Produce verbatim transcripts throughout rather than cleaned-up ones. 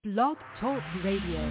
Blog Talk Radio.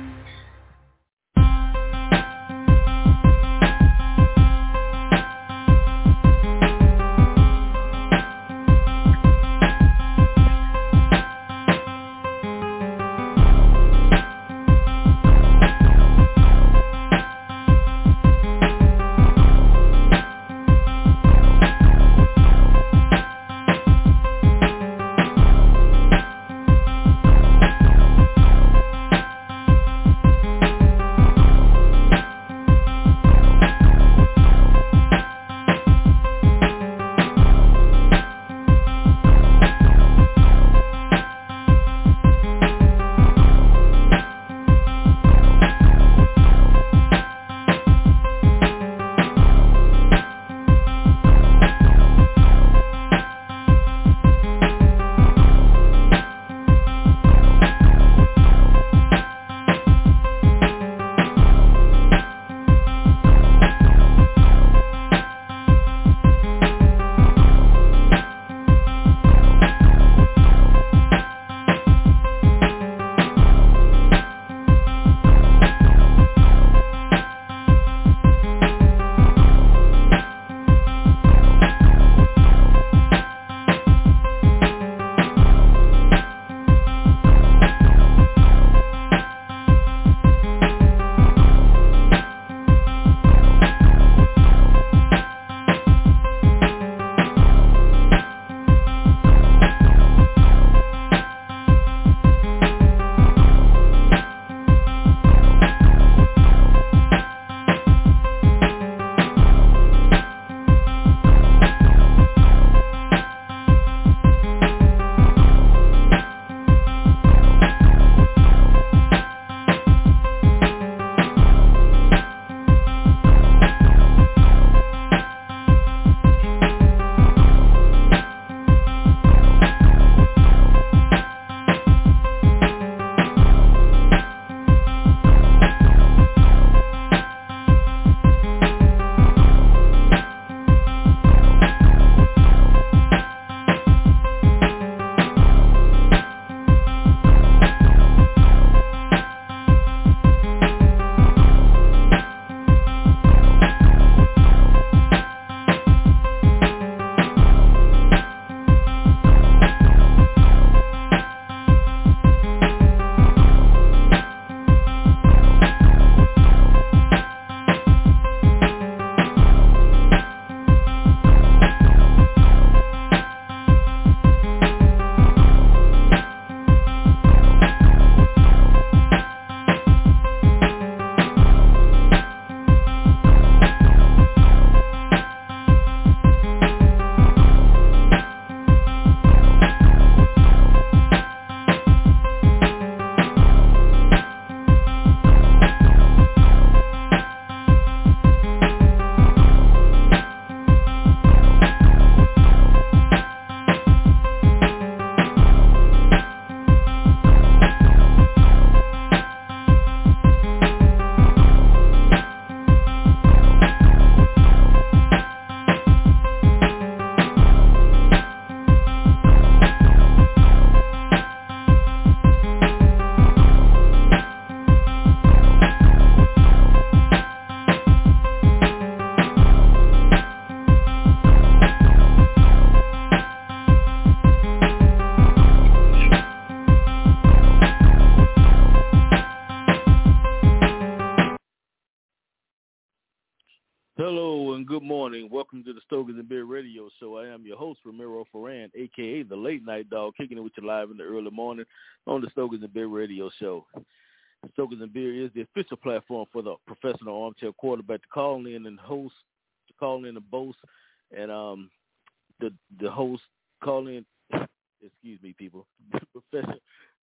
Hello and good morning. Welcome to the Stokers and Beer Radio Show. I am your host, Ramiro Ferran, a k a the Late Night Dog, kicking it with you live in the early morning on the Stokers and Beer Radio Show. Stokers and Beer is the official platform for the professional armchair quarterback to call in and host, to call in and boast, and um, the the host call in. Excuse me, people. Professional.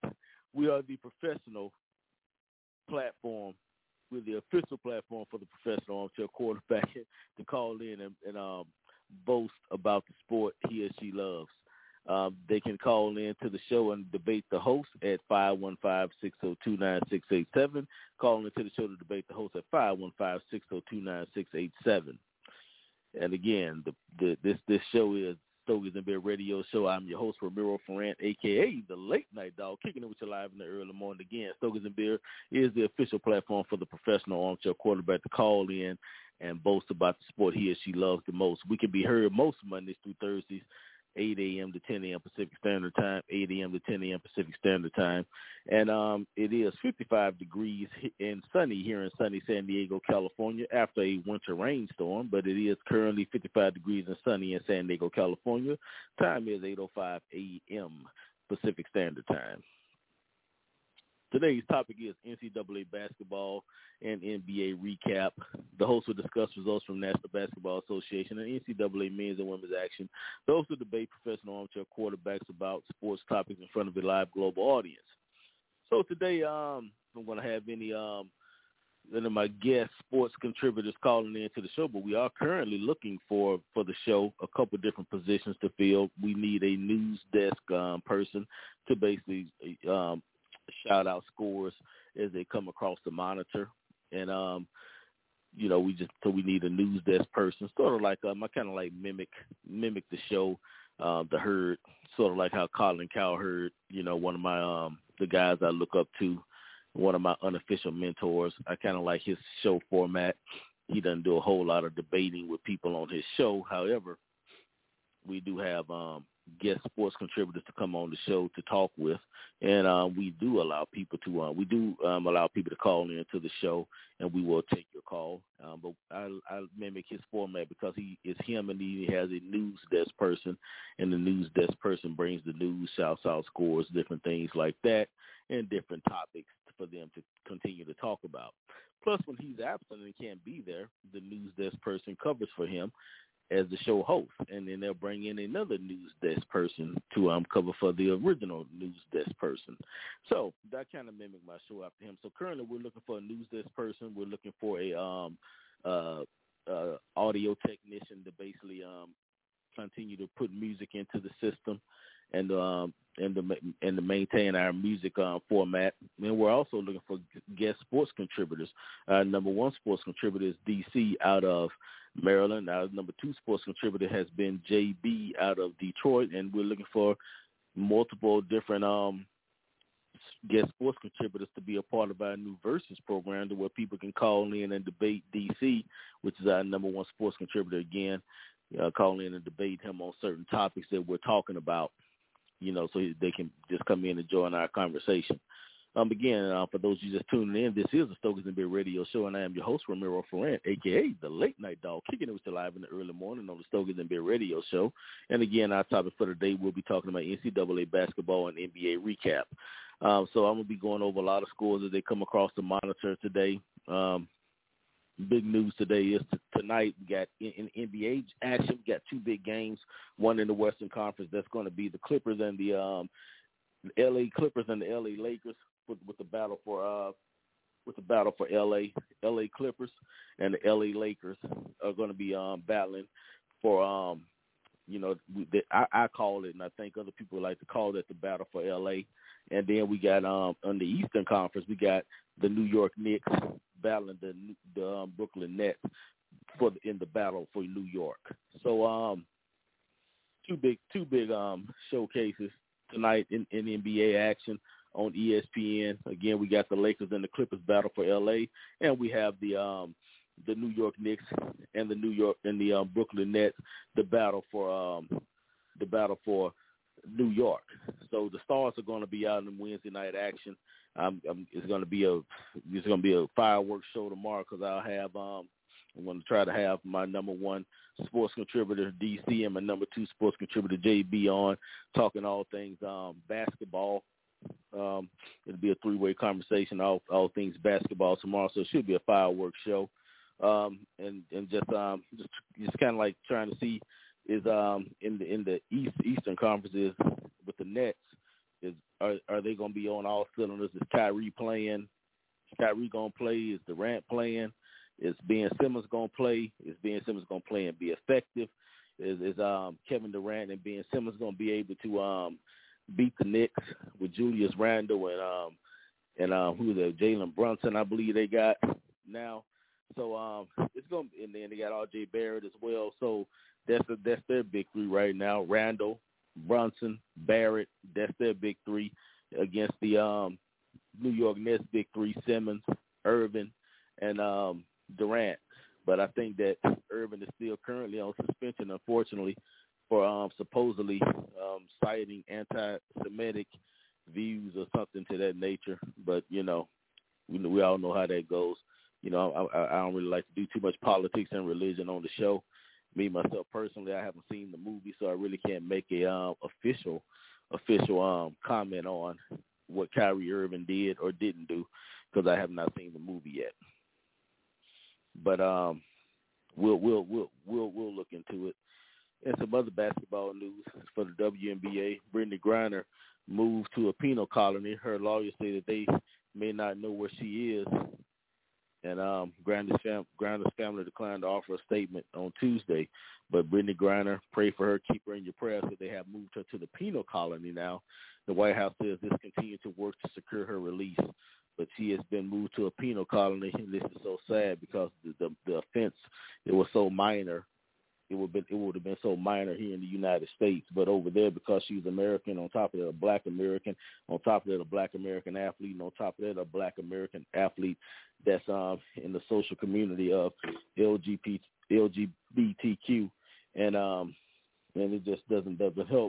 We are the professional platform. We're the official platform for the professional armchair quarterback to call in and, and um, boast about the sport he or she loves. Um, they can call in to the show and debate the host at five one five, six oh two, nine six eight seven. Call in to the show to debate the host at five one five, six oh two, nine six eight seven. And again, the, the, this this show is Stogies and Bear Radio Show. I'm your host, Ramiro Ferrant, a k a the Late Night Dog, kicking it with you live in the early morning. Again, Stogies and Bear is the official platform for the professional armchair quarterback to call in and boast about the sport he or she loves the most. We can be heard most Mondays through Thursdays, eight a.m. to ten a.m. Pacific Standard Time, eight a.m. to ten a.m. Pacific Standard Time. And um, it is fifty-five degrees and sunny here in sunny San Diego, California, after a winter rainstorm. But it is currently fifty-five degrees and sunny in San Diego, California. Time is eight oh five a.m. Pacific Standard Time. Today's topic is N C double A basketball and N B A recap. The host will discuss results from National Basketball Association and N C double A men's and women's action. The host will debate professional armchair quarterbacks about sports topics in front of a live global audience. So today, um, I'm going to have any um, none of my guest sports contributors calling in to the show, but we are currently looking for, for the show a couple different positions to fill. We need a news desk um, person to basically um, shout out scores as they come across the monitor. And, um, you know, we just, so we need a news desk person, sort of like, um, I kind of like mimic, mimic the show, uh, the Herd, sort of like how Colin Cowherd, you know, one of my, um, the guys I look up to, one of my unofficial mentors. I kind of like his show format. He doesn't do a whole lot of debating with people on his show. However, we do have, um, guest sports contributors to come on the show to talk with, and uh, we do allow people to uh, we do um, allow people to call in to the show, and we will take your call. Um, but I, I mimic his format because he is him, and he has a news desk person, and the news desk person brings the news, shouts out scores, different things like that, and different topics for them to continue to talk about. Plus, when he's absent and can't be there, the news desk person covers for him as the show host, and then they'll bring in another news desk person to um cover for the original news desk person. So that kind of mimicked my show after him. So currently we're looking for a news desk person. We're looking for a um uh, uh audio technician to basically um continue to put music into the system and um and to and to maintain our music um, format. And we're also looking for guest sports contributors. Our number one sports contributor is D C out of Maryland. Our number two sports contributor has been J B out of Detroit, and we're looking for multiple different um guest sports contributors to be a part of our new Versus program, to where people can call in and debate D C, which is our number one sports contributor again. Uh, call in and debate him on certain topics that we're talking about, you know, so they can just come in and join our conversation. Um, again, uh, for those of you just tuning in, this is the Stogies and Bear Radio Show, and I am your host, Ramiro Ferrant, a k a the Late Night Dog, kicking it with you live in the early morning on the Stogies and Bear Radio Show. And again, our topic for today, we'll be talking about N C double A basketball and N B A recap. Um, so I'm going to be going over a lot of scores as they come across the monitor today. Um, big news today is t- tonight we got in, in N B A action. We got two big games, one in the Western Conference. That's going to be the Clippers and the um, L A Clippers and the L A Lakers with, with the battle for uh, with the battle for L A L A Clippers and the L A Lakers are going to be um, battling for um, you know the, I, I call it, and I think other people like to call it, the battle for L A. And then we got um, on the Eastern Conference, we got the New York Knicks battling the the um, Brooklyn Nets for the, in the battle for New York. So um, two big two big um, showcases tonight in, in N B A action on E S P N. Again, we got the Lakers and the Clippers battle for L A, and we have the um, the New York Knicks and the New York and the um, Brooklyn Nets, the battle for um, the battle for New York. So the Stars are going to be out in Wednesday night action. Um, um, it's going to be a it's going to be a fireworks show tomorrow because I'll have um, I'm going to try to have my number one sports contributor D C and my number two sports contributor J B on, talking all things um, basketball. Um, it'll be a three-way conversation, all all things basketball tomorrow. So it should be a fireworks show, um, and and just um, just just kind of like trying to see. Is um in the in the East Eastern Conferences with the Nets, is are are they gonna be on all cylinders? Is Kyrie playing? Is Kyrie gonna play? Is Durant playing? Is Ben Simmons gonna play? Is Ben Simmons gonna play and be effective? Is is um Kevin Durant and Ben Simmons gonna be able to um beat the Knicks with Julius Randle and um and um who the Jalen Brunson I believe they got now? So um it's gonna, and then they got R J Barrett as well. So That's a, that's their big three right now. Randall, Brunson, Barrett. That's their big three against the um, New York Nets big three: Simmons, Irvin, and um, Durant. But I think that Irvin is still currently on suspension, unfortunately, for um, supposedly um, citing anti-Semitic views or something to that nature. But, you know, we, we all know how that goes. You know, I, I don't really like to do too much politics and religion on the show. Me, myself, personally, I haven't seen the movie, so I really can't make a um, official official um, comment on what Kyrie Irving did or didn't do because I have not seen the movie yet. But um, we'll we'll we'll we'll we'll look into it. And some other basketball news for the W N B A. Brittany Griner moved to a penal colony. Her lawyers say that they may not know where she is. And um, Griner's, fam- Griner's family declined to offer a statement on Tuesday. But Brittany Griner, pray for her, keep her in your prayers, that they have moved her to the penal colony now. The White House says this continues to work to secure her release. But she has been moved to a penal colony, and this is so sad because the, the, the offense, it was so minor. It would, been, it would have been so minor here in the United States. But over there, because she's American, on top of that, a black American, on top of that, a black American athlete, and on top of that, a black American athlete that's um, in the social community of L G B T Q. And um, and it just doesn't doesn't help.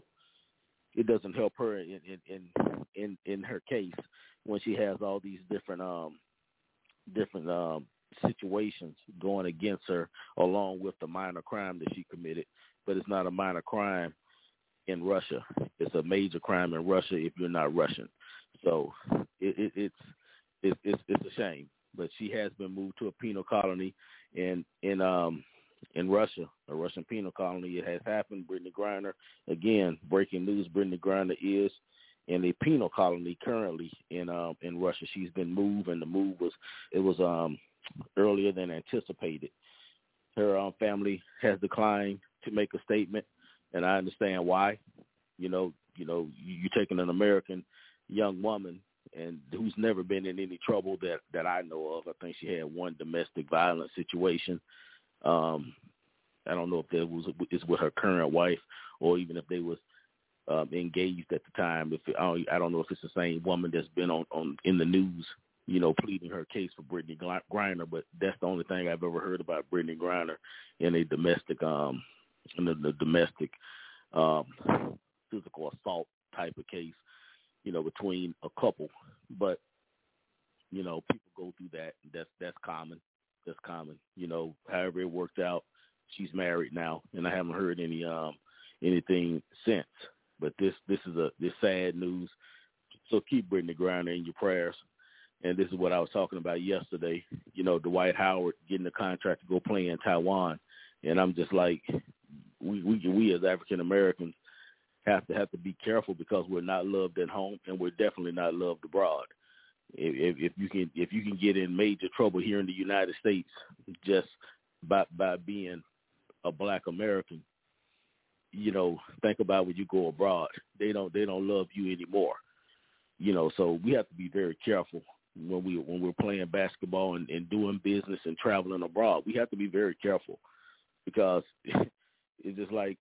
It doesn't help her in in, in, in, in her case when she has all these different um, different um, situations going against her, along with the minor crime that she committed. But it's not a minor crime in Russia. It's a major crime in Russia if you're not Russian. So it, it, it's it, it's it's a shame. But she has been moved to a penal colony in in um in Russia, a Russian penal colony. It has happened. Brittany Griner, again, breaking news. Brittany Griner is in a penal colony currently in um in Russia. She's been moved, and the move was it was um earlier than anticipated. Her um, family has declined to make a statement, and I understand why. You know, you know, you, you're taking an American young woman and who's never been in any trouble that, that I know of. I think she had one domestic violence situation. Um, I don't know if that was is with her current wife or even if they was um, engaged at the time. If it, I, don't, I don't know if it's the same woman that's been on, on in the news, you know, pleading her case for Brittany Griner. But that's the only thing I've ever heard about Brittany Griner in a domestic, um, in the, the domestic um, physical assault type of case, you know, between a couple. But, you know, people go through that. That's that's common. That's common. You know, however it worked out, she's married now, and I haven't heard any um anything since. But this this is a this sad news. So keep Brittany Griner in your prayers. And this is what I was talking about yesterday. You know, Dwight Howard getting the contract to go play in Taiwan, and I'm just like, we we we as African Americans have to have to be careful because we're not loved at home, and we're definitely not loved abroad. If, if you can if you can get in major trouble here in the United States just by by being a black American, you know, think about when you go abroad. They don't they don't love you anymore. You know, so we have to be very careful when we when we're playing basketball and, and doing business and traveling abroad. We have to be very careful because it's just like,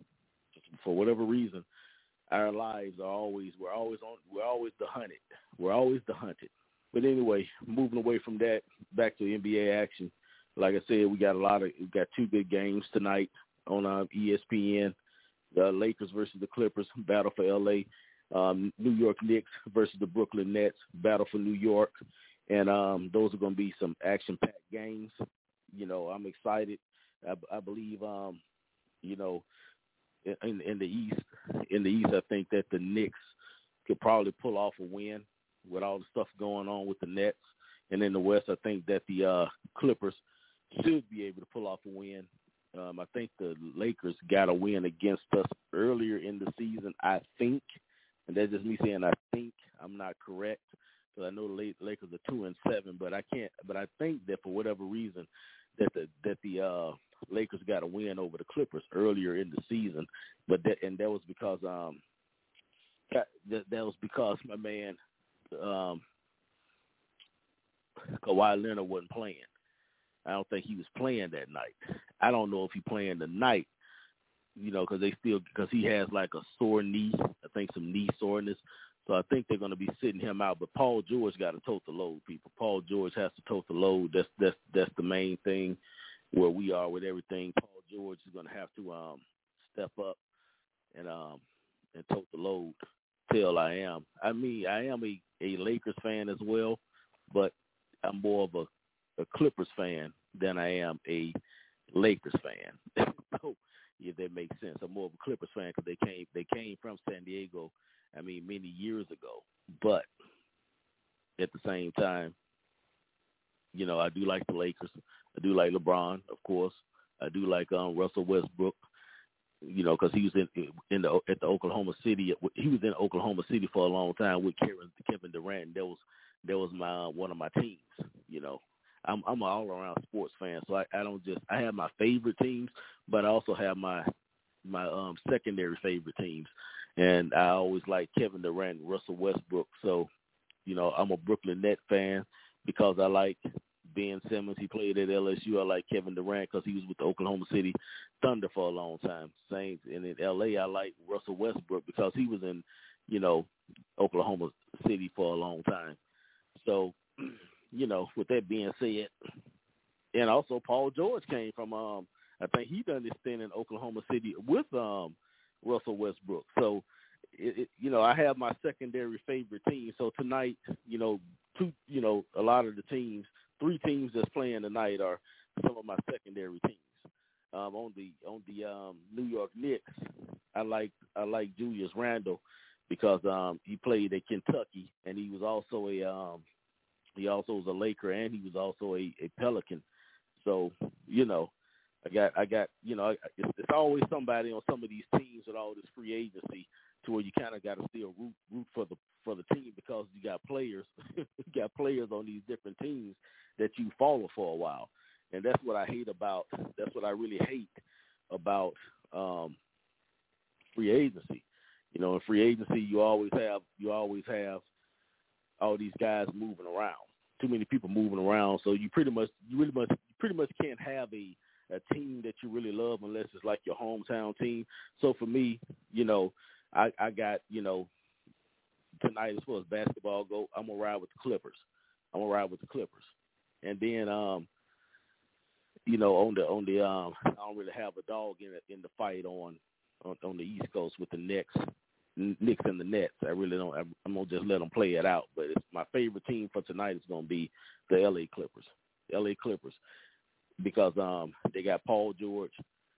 for whatever reason, our lives are always we're always on we're always the hunted. We're always the hunted. But anyway, moving away from that, back to N B A action. Like I said, we got a lot of we got two big games tonight on uh, E S P N. The Lakers versus the Clippers, battle for L A. Um, New York Knicks versus the Brooklyn Nets, battle for New York. And um, those are going to be some action-packed games. You know, I'm excited. I, I believe, um, you know, in, in the East, in the East, I think that the Knicks could probably pull off a win with all the stuff going on with the Nets. And in the West, I think that the uh, Clippers should be able to pull off a win. Um, I think the Lakers got a win against us earlier in the season, I think. And that's just me saying I think. I'm not correct because I know the Lakers are two and seven, but I can't. But I think that for whatever reason, that the that the uh, Lakers got a win over the Clippers earlier in the season. But that and that was because um that, that was because my man um, Kawhi Leonard wasn't playing. I don't think he was playing that night. I don't know if he playing tonight, you know, because they still because he has like a sore knee. I think some knee soreness. So I think they're going to be sitting him out. But Paul George got to tote the load, people. Paul George has to tote the load. That's that's that's the main thing where we are with everything. Paul George is going to have to um, step up and um, and tote the load. Till I am. I mean, I am a, a Lakers fan as well, but I'm more of a, a Clippers fan than I am a Lakers fan. So, if that makes sense, I'm more of a Clippers fan because they came they came from San Diego. I mean, many years ago. But at the same time, you know, I do like the Lakers. I do like LeBron, of course. I do like um, Russell Westbrook. You know, because he was in in the at the Oklahoma City. He was in Oklahoma City for a long time with Kevin Kevin Durant. That was that was my one of my teams. You know, I'm I'm an all around sports fan, so I, I don't just I have my favorite teams, but I also have my my um, secondary favorite teams, and I always like Kevin Durant, and Russell Westbrook. So, you know, I'm a Brooklyn Nets fan because I like Ben Simmons. He played at L S U. I like Kevin Durant because he was with the Oklahoma City Thunder for a long time. Same, and in L A, I like Russell Westbrook because he was in, you know, Oklahoma City for a long time. So, you know, with that being said, and also Paul George came from, um, I think he done this thing in Oklahoma City with um, Russell Westbrook. So, it, it, you know, I have my secondary favorite team. So tonight, you know, two, you know, a lot of the teams. Three teams that's playing tonight are some of my secondary teams. Um, on the on the um, New York Knicks, I like I like Julius Randle because um, he played at Kentucky and he was also a um, he also was a Laker and he was also a, a Pelican. So you know, I got I got you know it's, it's always somebody on some of these teams with all this free agency to where you kind of got to still root root for the for the team because you got players you got players on these different teams that you follow for a while. And that's what I hate about, that's what I really hate about um, free agency. You know, in free agency, you always have, you always have all these guys moving around, too many people moving around. So you pretty much, you really much, you pretty much can't have a, a team that you really love unless it's like your hometown team. So for me, you know, I, I got, you know, tonight as far as basketball go, I'm going to ride with the Clippers. I'm going to ride with the Clippers. And then, um, you know, on the on the um, I don't really have a dog in the, in the fight on, on on the East Coast with the Knicks, Knicks and the Nets. I really don't. I'm gonna just let them play it out. But it's my favorite team for tonight is gonna be the L A Clippers. The L A Clippers because um, they got Paul George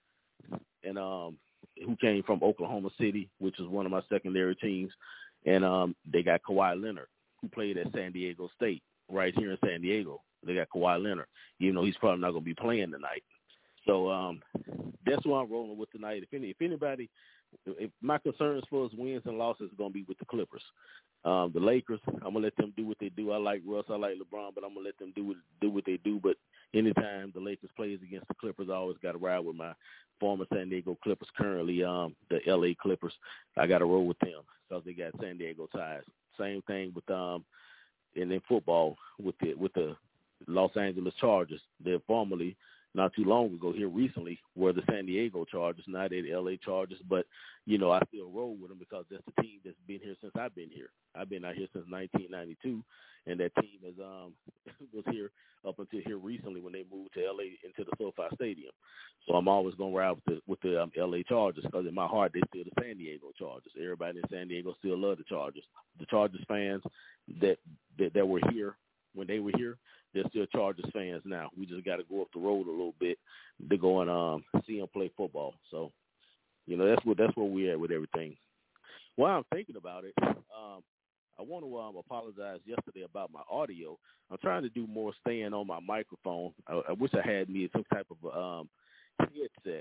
and um, who came from Oklahoma City, which is one of my secondary teams, and um, they got Kawhi Leonard who played at San Diego State right here in San Diego. They got Kawhi Leonard, even though he's probably not going to be playing tonight. So um, that's who I'm rolling with tonight. If any, if anybody, if my concerns for us wins and losses is going to be with the Clippers. Um, the Lakers, I'm going to let them do what they do. I like Russ, I like LeBron, but I'm going to let them do what, do what they do. But anytime the Lakers plays against the Clippers, I always got to ride with my former San Diego Clippers, currently um, the L A Clippers. I got to roll with them because they got San Diego ties. Same thing with um, and in football with the with the Los Angeles Chargers. They're formerly, not too long ago here recently, were the San Diego Chargers, not the L A Chargers. But, you know, I still roll with them because that's the team that's been here since I've been here. I've been out here since nineteen ninety-two, and that team is um was here up until here recently when they moved to L A into the SoFi Stadium. So I'm always going to ride with the, with the um, L A Chargers because in my heart they're still the San Diego Chargers. Everybody in San Diego still love the Chargers. The Chargers fans that that, that were here when they were here, they're still Chargers fans now. We just got to go up the road a little bit to go and um, see them play football. So, you know, that's what that's where we're at with everything. While I'm thinking about it, um, I want to um, apologize yesterday about my audio. I'm trying to do more staying on my microphone. I, I wish I had me some type of um, headset.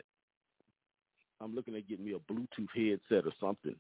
I'm looking at getting me a Bluetooth headset or something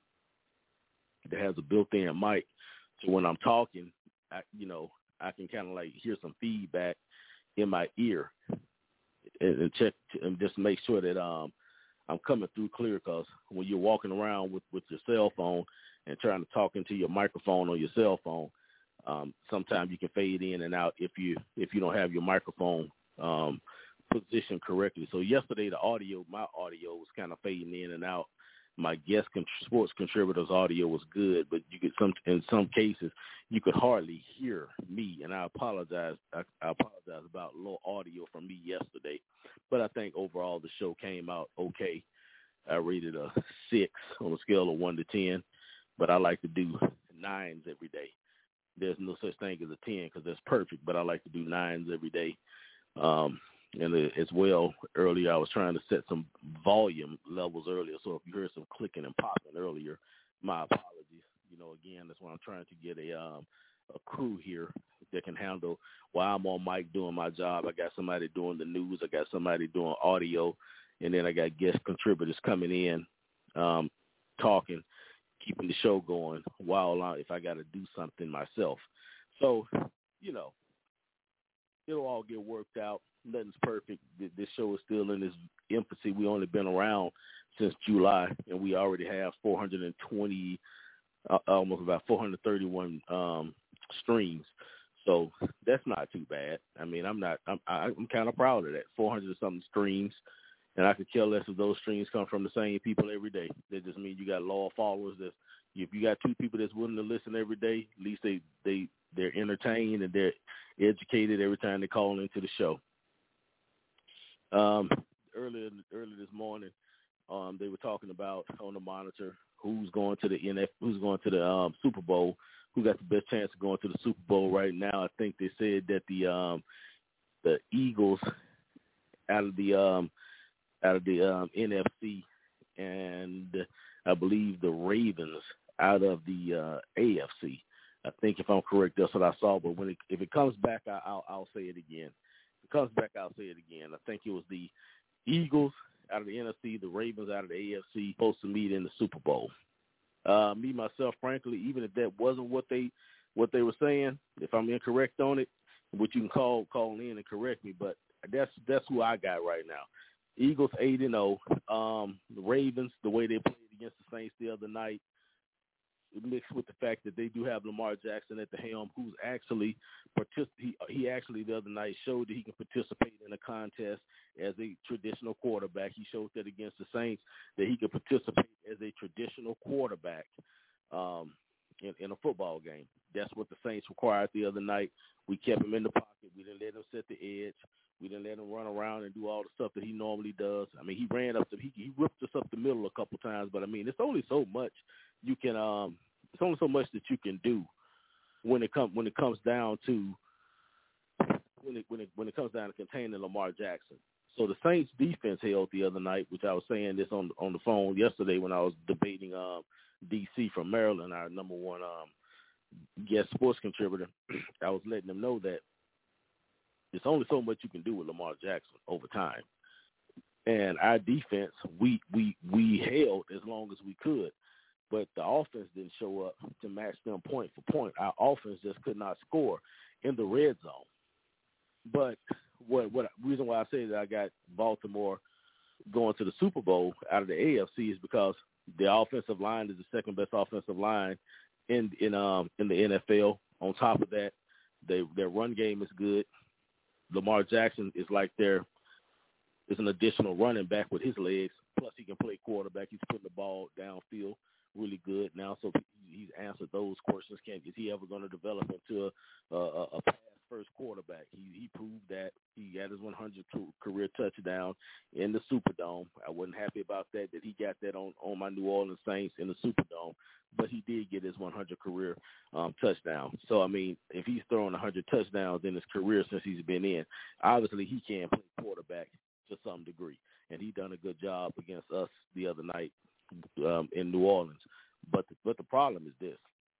that has a built-in mic. So when I'm talking, I, you know, I can kind of like hear some feedback in my ear and, and check and just make sure that um, I'm coming through clear. Because when you're walking around with, with your cell phone and trying to talk into your microphone on your cell phone, um, sometimes you can fade in and out if you if you don't have your microphone um, positioned correctly. So yesterday, the audio, my audio was kind of fading in and out. My guest con- sports contributors' audio was good, but you could some in some cases you could hardly hear me, and I apologize. I, I apologize about low audio from me yesterday, but I think overall the show came out okay. I rated a six on a scale of one to ten, but I like to do nines every day. There's no such thing as a ten because that's perfect, but I like to do nines every day. Um, And as well, earlier I was trying to set some volume levels earlier. So if you heard some clicking and popping earlier, my apologies. You know, again, that's why I'm trying to get a um, a crew here that can handle while I'm on mic doing my job. I got somebody doing the news. I got somebody doing audio. And then I got guest contributors coming in, um, talking, keeping the show going while I, if I got to do something myself. So, you know, it'll all get worked out. Nothing's perfect. This show is still in its infancy. We only been around since July, and we already have four hundred twenty, uh, almost about four hundred thirty-one um, streams. So that's not too bad. I mean, I'm not. I'm, I'm kind of proud of that. four hundred something streams, and I could care less if those streams come from the same people every day. That just means you got loyal followers. That if you got two people that's willing to listen every day, at least they they they're entertained and they're educated every time they call into the show. Um, earlier, early this morning, um, they were talking about on the monitor who's going to the N F, who's going to the um, Super Bowl, who got the best chance of going to the Super Bowl right now. I think they said that the um, the Eagles out of the um, out of the um, N F C, and I believe the Ravens out of the uh, A F C. I think if I'm correct, that's what I saw. But when it, if it comes back, I, I'll, I'll say it again. If it comes back, I'll say it again. I think it was the Eagles out of the N F C, the Ravens out of the A F C, supposed to meet in the Super Bowl. Uh, me, myself, frankly, even if that wasn't what they what they were saying, if I'm incorrect on it, which you can call call in and correct me, but that's that's who I got right now. Eagles eight and zero. Um, the Ravens, the way they played against the Saints the other night, mixed with the fact that they do have Lamar Jackson at the helm, who's actually partic- he, he actually the other night showed that he can participate in a contest as a traditional quarterback. He showed that against the Saints that he could participate as a traditional quarterback um, in, in a football game. That's what the Saints required the other night. We kept him in the pocket. We didn't let him set the edge. We didn't let him run around and do all the stuff that he normally does. I mean, he ran up the he, he ripped us up the middle a couple times, but I mean, it's only so much you can um it's only so much that you can do when it comes when it comes down to when it when it when it comes down to containing Lamar Jackson. So the Saints defense held the other night, which I was saying this on on the phone yesterday when I was debating um D C from Maryland, our number one um guest sports contributor. I was letting them know that there's only so much you can do with Lamar Jackson over time. And our defense, we we we held as long as we could. But the offense didn't show up to match them point for point. Our offense just could not score in the red zone. But what what reason why I say that I got Baltimore going to the Super Bowl out of the A F C is because the offensive line is the second best offensive line in in um in the N F L. On top of that, they, their run game is good. Lamar Jackson is like their is an additional running back with his legs. Plus, he can play quarterback. He's putting the ball downfield really good now. So he's answered those questions. Can is he ever going to develop into a, a, a pass first quarterback? He he proved that. He got his one hundredth career touchdown in the Superdome. I wasn't happy about that, that he got that on, on my New Orleans Saints in the Superdome, but he did get his one hundredth career um, touchdown. So, I mean, if he's throwing one hundred touchdowns in his career since he's been in, obviously he can play quarterback to some degree, and he done a good job against us the other night um, in New Orleans. But the, but the problem is this.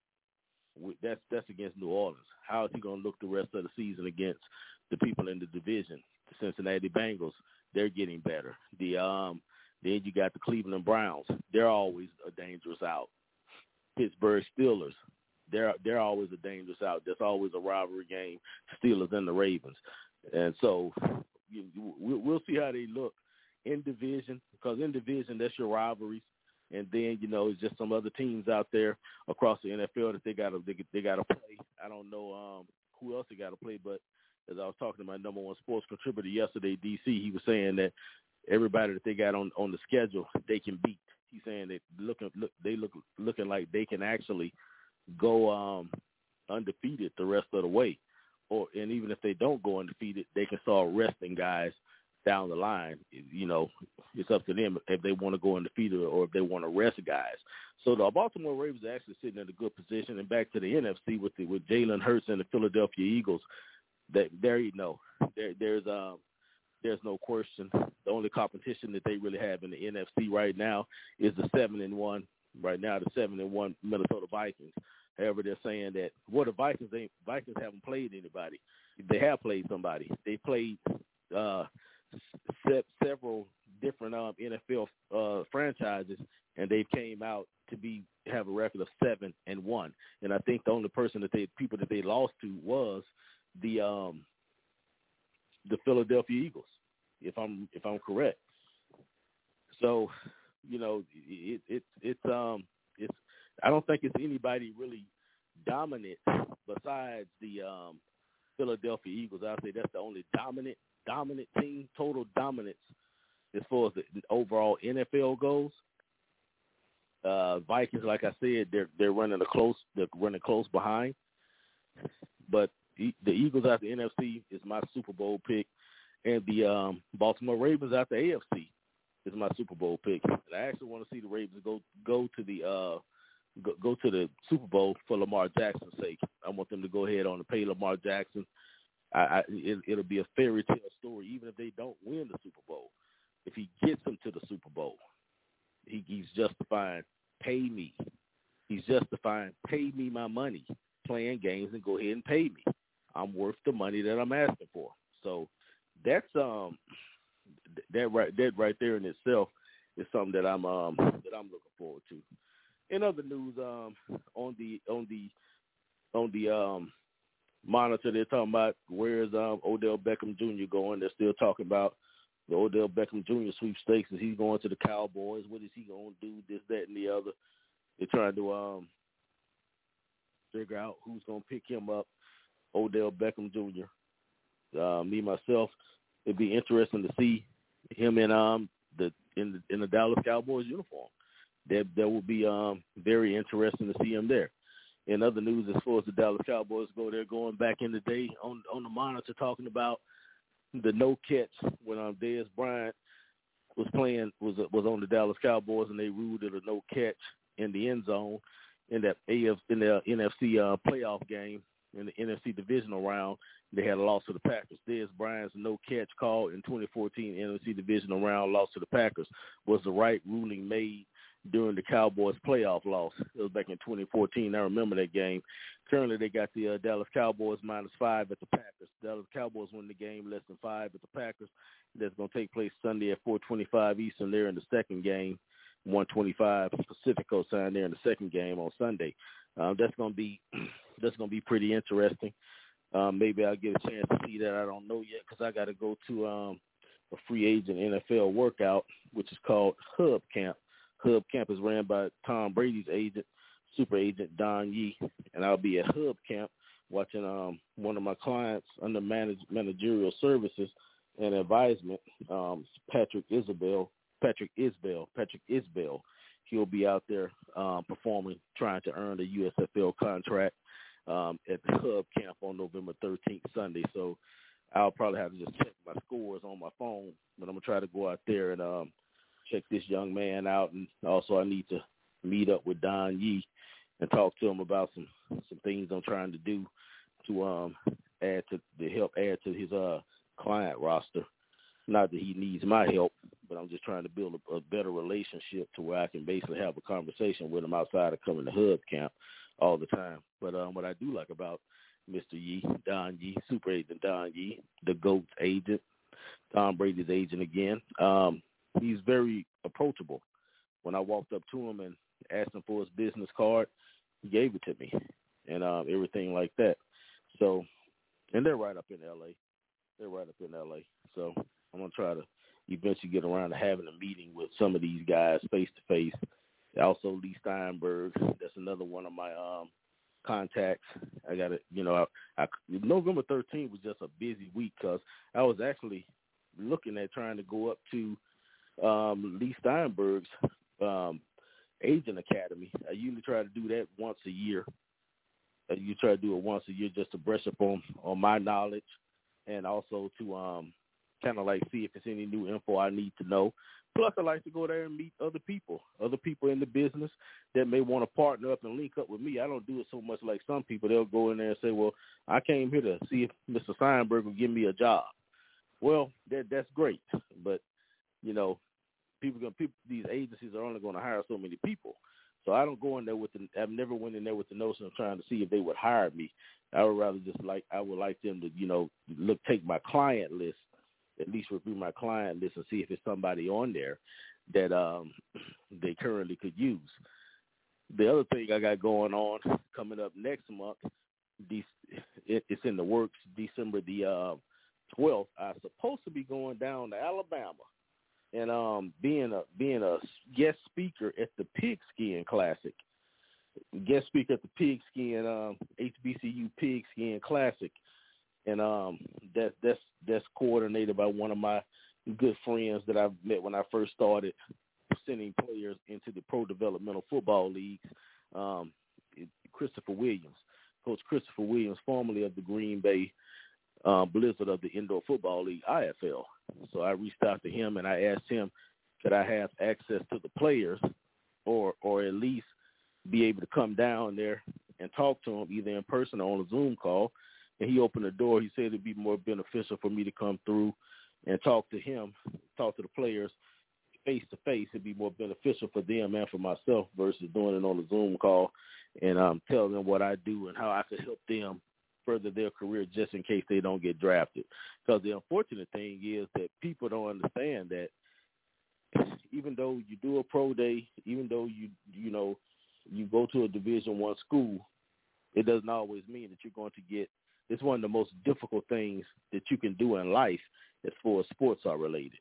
We, that's that's against New Orleans. How is he going to look the rest of the season against the people in the division? The Cincinnati Bengals, they're getting better. The um, then you got the Cleveland Browns. They're always a dangerous out. Pittsburgh Steelers, they're they're always a dangerous out. There's always a rivalry game. Steelers and the Ravens, and so you, you, we'll see how they look in division, because in division that's your rivalries. And then, you know, it's just some other teams out there across the N F L that they got to they, they got to play. I don't know um, who else they got to play, but as I was talking to my number one sports contributor yesterday, D C, he was saying that everybody that they got on, on the schedule, they can beat. He's saying that looking look they look looking like they can actually go um, undefeated the rest of the way, or and even if they don't go undefeated, they can start resting guys down the line. You know, it's up to them if they want to go undefeated or if they want to rest guys. So the Baltimore Ravens are actually sitting in a good position. And back to the N F C with the, with Jalen Hurts and the Philadelphia Eagles, that there you know there there's um there's no question. The only competition that they really have in the N F C right now is the seven and one. Right now, the seven and one Minnesota Vikings. However, they're saying that well, the Vikings ain't Vikings haven't played anybody. They have played somebody. They played uh, se- several different um, N F L uh, franchises, and they came out to be have a record of seven and one. And I think the only person that they people that they lost to was the um, the Philadelphia Eagles, if I'm if I'm correct. So, you know, it, it it's um it's I don't think it's anybody really dominant besides the um, Philadelphia Eagles. I'd say that's the only dominant dominant team, total dominance as far as the overall N F L goes. Uh, Vikings, like I said, they're they're running a close they're running close behind, but the Eagles out the N F C is my Super Bowl pick, and the um, Baltimore Ravens out the A F C is my Super Bowl pick. And I actually want to see the Ravens go go to the uh, go, go to the Super Bowl for Lamar Jackson's sake. I want them to go ahead on and pay Lamar Jackson. I, I it, it'll be a fairy tale story, even if they don't win the Super Bowl. If he gets them to the Super Bowl, he, he's justifying pay me. He's justifying pay me my money, playing games, and go ahead and pay me. I'm worth the money that I'm asking for. So that's um that right that right there in itself is something that I'm um that I'm looking forward to. In other news, um on the on the on the um monitor, they're talking about where's um Odell Beckham Junior going. They're still talking about the Odell Beckham Junior sweepstakes. Is he going to the Cowboys? What is he going to do? This, that, and the other. They're trying to um figure out who's going to pick him up. Odell Beckham Junior Uh, me myself, it'd be interesting to see him in um the in the in the Dallas Cowboys uniform. That that would be um very interesting to see him there. In other news, as far as the Dallas Cowboys go, they're going back in the day on on the monitor talking about the no catch when um Dez Bryant was playing was was on the Dallas Cowboys, and they ruled it a no catch in the end zone in that A F in the N F C uh, playoff game. In the N F C divisional round, they had a loss to the Packers. Dez Bryant's no-catch call in twenty fourteen N F C divisional round loss to the Packers was the right ruling made during the Cowboys' playoff loss. It was back in twenty fourteen. I remember that game. Currently, they got the uh, Dallas Cowboys minus five at the Packers. Dallas Cowboys win the game less than five at the Packers. That's going to take place Sunday at four twenty-five Eastern there in the second game, one twenty-five Pacifico time there in the second game on Sunday. Um, that's going to be that's going to be pretty interesting. Um, maybe I'll get a chance to see that. I don't know yet because I got to go to um, a free agent N F L workout, which is called Hub Camp. Hub Camp is ran by Tom Brady's agent, super agent Don Yee, and I'll be at Hub Camp watching um, one of my clients under manage, managerial services and advisement, um, Patrick Isabel, Patrick Isbell, Patrick Isbell. He'll be out there um, performing, trying to earn a U S F L contract um, at the Hub Camp on November thirteenth, Sunday. So I'll probably have to just check my scores on my phone, but I'm going to try to go out there and um, check this young man out. And also I need to meet up with Don Yee and talk to him about some, some things I'm trying to do to um, add to, to help add to his uh, client roster. Not that he needs my help, but I'm just trying to build a, a better relationship to where I can basically have a conversation with him outside of coming to Hub Camp all the time. But um, what I do like about Mister Yee, Don Yee, super agent Don Yee, the GOAT's agent, Tom Brady's agent again, um, he's very approachable. When I walked up to him and asked him for his business card, he gave it to me and um, everything like that. So, and they're right up in L A. They're right up in L A. So I'm going to try to eventually get around to having a meeting with some of these guys face-to-face. Also, Lee Steinberg, that's another one of my um, contacts. I got to, you know, I, I, November thirteenth was just a busy week because I was actually looking at trying to go up to um, Lee Steinberg's um, Agent Academy. I usually try to do that once a year. I usually try to do it once a year just to brush up on, on my knowledge and also to um, kind of like see if there's any new info I need to know. Plus, I like to go there and meet other people, other people in the business that may want to partner up and link up with me. I don't do it so much like some people. They'll go in there and say, well, I came here to see if Mister Steinberg will give me a job. Well, that that's great. But, you know, people, gonna, people these agencies are only going to hire so many people. So I don't go in there with the – I've never went in there with the notion of trying to see if they would hire me. I would rather just like – I would like them to, you know, look, take my client list, at least review my client list and see if there's somebody on there that um, they currently could use. The other thing I got going on coming up next month, it's in the works, December the uh, twelfth. I'm supposed to be going down to Alabama and um, being a being a guest speaker at the Pigskin Classic. Guest speaker at the Pigskin, um, H B C U Pigskin Classic. And um, that, that's that's coordinated by one of my good friends that I met when I first started sending players into the pro developmental football leagues, um, Christopher Williams. Coach Christopher Williams, formerly of the Green Bay uh, Blizzard of the Indoor Football League, I F L. So I reached out to him and I asked him, could I have access to the players or or at least be able to come down there and talk to them either in person or on a Zoom call. And he opened the door. He said it'd be more beneficial for me to come through and talk to him, talk to the players face-to-face. It'd be more beneficial for them and for myself versus doing it on a Zoom call and um, tell them what I do and how I could help them further their career just in case they don't get drafted. Because the unfortunate thing is that people don't understand that even though you do a pro day, even though you, you know, you go to a Division One school, it doesn't always mean that you're going to get. It's one of the most difficult things that you can do in life as far as sports are related.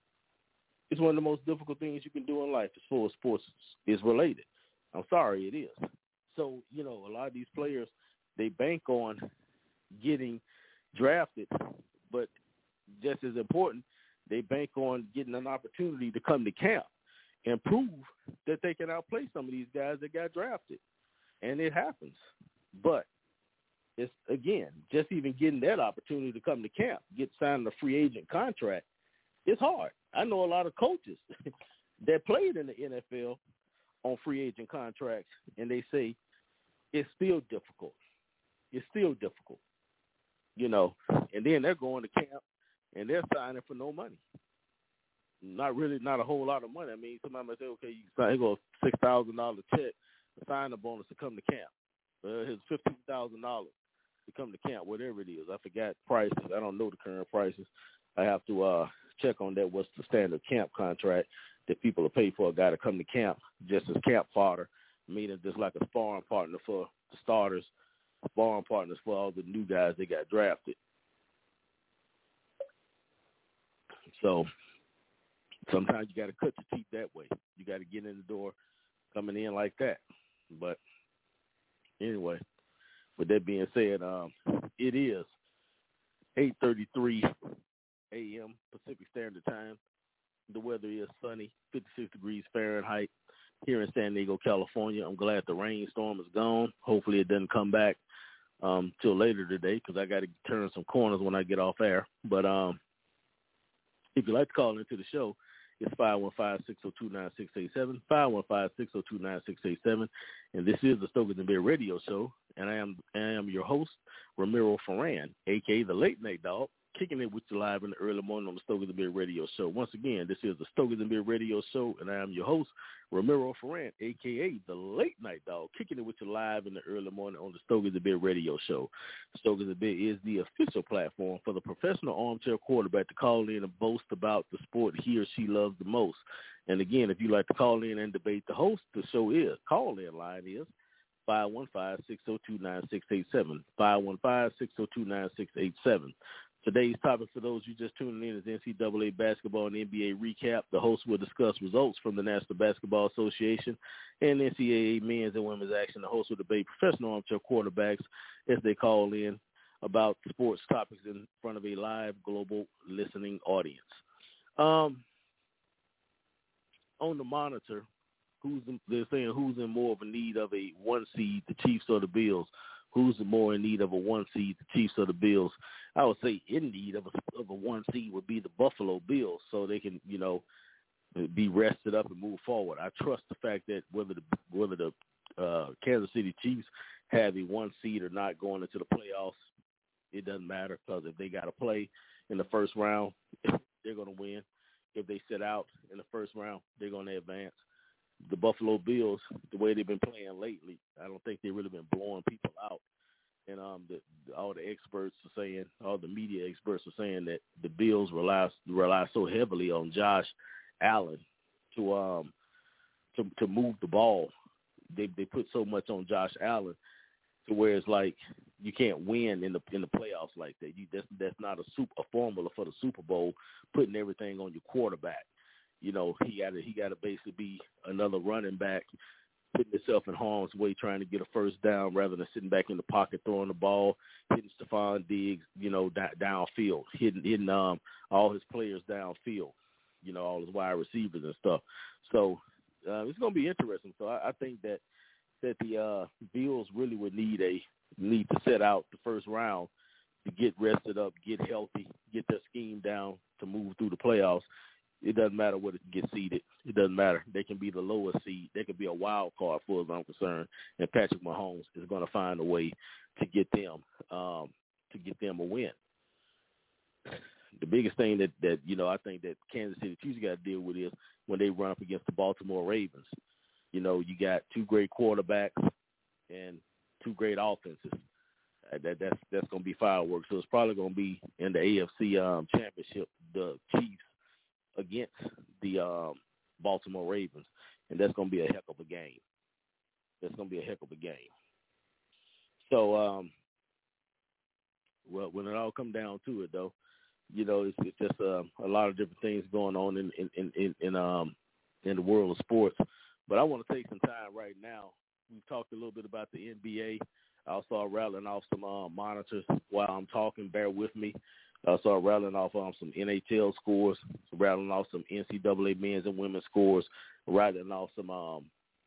It's one of the most difficult things you can do in life as far as sports is related. I'm sorry, it is. So, you know, a lot of these players, they bank on getting drafted, but just as important, they bank on getting an opportunity to come to camp and prove that they can outplay some of these guys that got drafted. And it happens. But it's, again, just even getting that opportunity to come to camp, get signed a free agent contract, it's hard. I know a lot of coaches that played in the N F L on free agent contracts, and they say it's still difficult. It's still difficult, you know. And then they're going to camp, and they're signing for no money. Not really, not a whole lot of money. I mean, somebody might say, okay, you sign, here goes a six thousand dollars check, sign a bonus to come to camp. Uh, here's fifteen thousand dollars to come to camp, whatever it is. I forgot prices. I don't know the current prices. I have to uh, check on that. What's the standard camp contract that people are paid for a guy to come to camp just as camp fodder, meaning just like a sparring partner for the starters, sparring partners for all the new guys that got drafted. So sometimes you got to cut your teeth that way. You got to get in the door coming in like that. But anyway, with that being said, um, it is eight thirty-three a.m. Pacific Standard Time. The weather is sunny, fifty-six degrees Fahrenheit here in San Diego, California. I'm glad the rainstorm is gone. Hopefully it doesn't come back um, till later today because I got to turn some corners when I get off air. But um, if you'd like to call into the show, it's five one five, six oh two, nine six eight seven, five one five, six oh two, nine six eight seven. And this is the Stokers and Bear Radio Show, and I am I am your host, Ramiro Ferran, a k a the Late Night Dog, kicking it with you live in the early morning on the Stokers and Bear Radio Show. Once again, this is the Stokers and Bear Radio Show, and I am your host, Ramiro Ferran, a k a the Late Night Dog, kicking it with you live in the early morning on the Stokers and Bear Radio Show. Stokers and Bear is the official platform for the professional armchair quarterback to call in and boast about the sport he or she loves the most. And again, if you'd like to call in and debate the host, the show is, call-in line is five one five, six oh two, nine six eight seven, five one five, six oh two, nine six eight seven. Today's topic, for those you just tuning in, is N C double A basketball and N B A recap. The host will discuss results from the National Basketball Association and N C double A men's and women's action. The host will debate professional armchair quarterbacks as they call in about sports topics in front of a live global listening audience. Um, on the monitor, who's in, they're saying who's in more of a need of a one seed, the Chiefs or the Bills? Who's more in need of a one seed, the Chiefs or the Bills? I would say in need of a, of a one seed would be the Buffalo Bills, so they can, you know, be rested up and move forward. I trust the fact that whether the whether the uh, Kansas City Chiefs have a one seed or not going into the playoffs, it doesn't matter, because if they got to play in the first round, they're going to win. If they sit out in the first round, they're going to advance. The Buffalo Bills, the way they've been playing lately, I don't think they've really been blowing people out. And um, the, the, all the experts are saying, all the media experts are saying that the Bills rely rely so heavily on Josh Allen to um to to move the ball. They they put so much on Josh Allen to where it's like you can't win in the in the playoffs like that. You that's that's not a super a formula for the Super Bowl, putting everything on your quarterback. You know, he got to he got to basically be another running back, putting himself in harm's way, trying to get a first down rather than sitting back in the pocket throwing the ball, hitting Stephon Diggs, you know, da- downfield, hitting hitting um all his players downfield, you know, all his wide receivers and stuff. So uh, it's going to be interesting. So I, I think that that the uh, Bills really would need a need to set out the first round to get rested up, get healthy, get their scheme down to move through the playoffs. It doesn't matter what it gets seeded. It doesn't matter. They can be the lowest seed. They can be a wild card, for as I'm concerned. And Patrick Mahomes is going to find a way to get them um, to get them a win. The biggest thing that, that you know I think that Kansas City Chiefs got to deal with is when they run up against the Baltimore Ravens. You know, you got two great quarterbacks and two great offenses. Uh, that that's that's going to be fireworks. So it's probably going to be in the A F C um, Championship, the Chiefs against the um, Baltimore Ravens, and that's going to be a heck of a game. That's going to be a heck of a game. So, um, well, when it all comes down to it, though, you know, it's, it's just uh, a lot of different things going on in in in, in, in um in the world of sports. But I want to take some time right now. We've talked a little bit about the N B A. I'll start rattling off some uh, monitors while I'm talking. Bear with me. I start rattling off um, some N H L scores, rattling off some N C double A men's and women's scores, rattling off some um,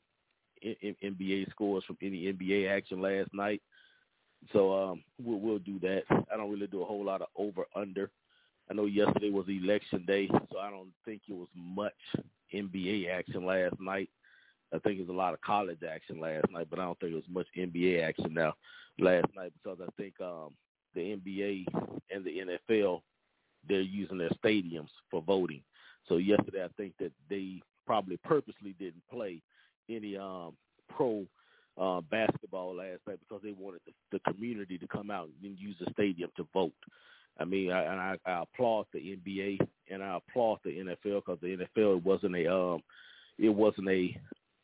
N B A scores from any N B A action last night. So um, we'll, we'll do that. I don't really do a whole lot of over-under. I know yesterday was election day, so I don't think it was much N B A action last night. I think it was a lot of college action last night, but I don't think it was much N B A action now last night because I think um, the N B A and the N F L, they're using their stadiums for voting. So yesterday I think that they probably purposely didn't play any um, pro uh, basketball last night because they wanted the, the community to come out and use the stadium to vote. I mean, I, and I, I applaud the N B A and I applaud the N F L because the N F L it wasn't a um, it wasn't a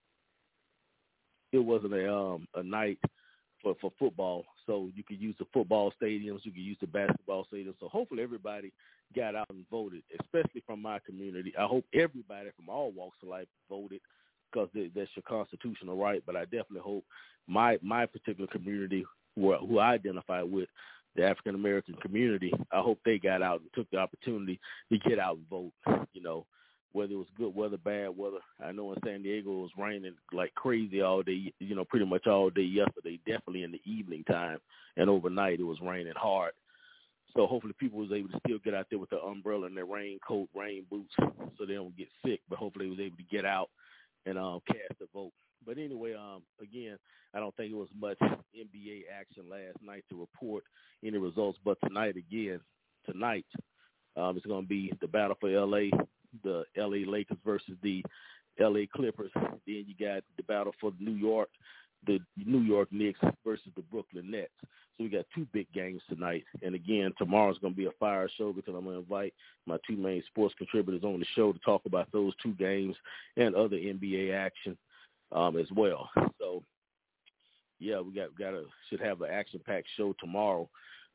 it wasn't a um, a night for, for football. So you could use the football stadiums, you could use the basketball stadiums. So hopefully everybody got out and voted, especially from my community. I hope everybody from all walks of life voted because that's your constitutional right. But I definitely hope my my particular community, who, who I identify with, the African American community, I hope they got out and took the opportunity to get out and vote, you know, whether it was good weather, bad weather. I know in San Diego it was raining like crazy all day, you know, pretty much all day yesterday, definitely in the evening time, and overnight it was raining hard. So hopefully people was able to still get out there with their umbrella and their raincoat, rain boots so they don't get sick, but hopefully they was able to get out and um, cast a vote. But anyway, um, again, I don't think it was much N B A action last night to report any results. But tonight, again, tonight, um, it's going to be the battle for L A, the L A Lakers versus the L A Clippers. Then you got the battle for New York, the New York Knicks versus the Brooklyn Nets. So we got two big games tonight. And, again, tomorrow's going to be a fire show because I'm going to invite my two main sports contributors on the show to talk about those two games and other N B A action. Um, as well. So, yeah, we got got a should have an action-packed show tomorrow.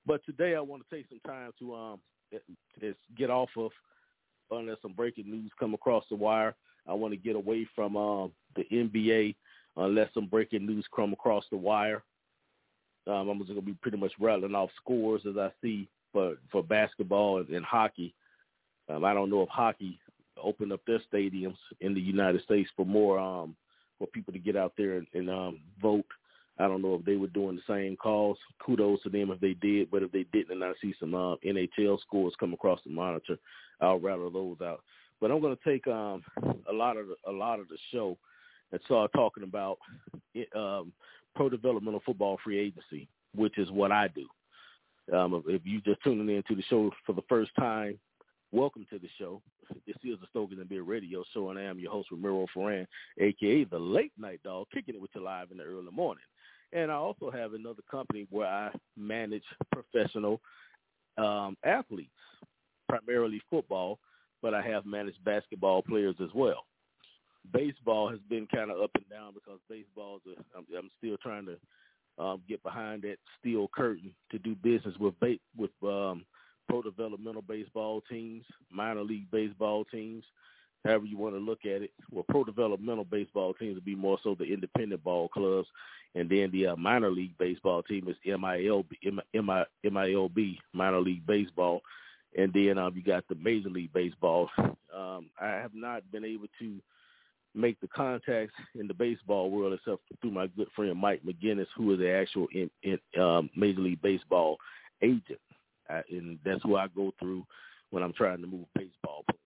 But today I want to take some time to um is get off of unless some breaking news come across the wire. I want to get away from um, the N B A unless some breaking news come across the wire. Um, I'm just going to be pretty much rattling off scores as I see for, for basketball and, and hockey. Um, I don't know if hockey opened up their stadiums in the United States for more um, for people to get out there and, and um, vote. I don't know if they were doing the same calls. Kudos to them if they did, but if they didn't, and I see some uh, N H L scores come across the monitor, I'll rattle those out. But I'm going to take um, a lot of the, a lot of the show and start talking about um, pro developmental football free agency, which is what I do. Um, if you just tuning in to the show for the first time, welcome to the show. This is the Stogies and Beer Radio Show, and I am your host, Ramiro Ferran, a k a the Late Night Dog, kicking it with you live in the early morning. And I also have another company where I manage professional um, athletes, primarily football, but I have managed basketball players as well. Baseball has been kind of up and down because baseball is a, I'm, I'm still trying to um, get behind that steel curtain to do business with ba- with um, pro developmental baseball teams, minor league baseball teams, however you want to look at it. Well, pro developmental baseball teams would be more so the independent ball clubs, and then the uh, minor league baseball team is M I L B, M I L B, minor league baseball. And then um, you got the Major League Baseball. Um, I have not been able to make the contacts in the baseball world except through my good friend Mike McGinnis, who is the actual in, in, um, Major League Baseball agent. I, and that's who I go through when I'm trying to move baseball players.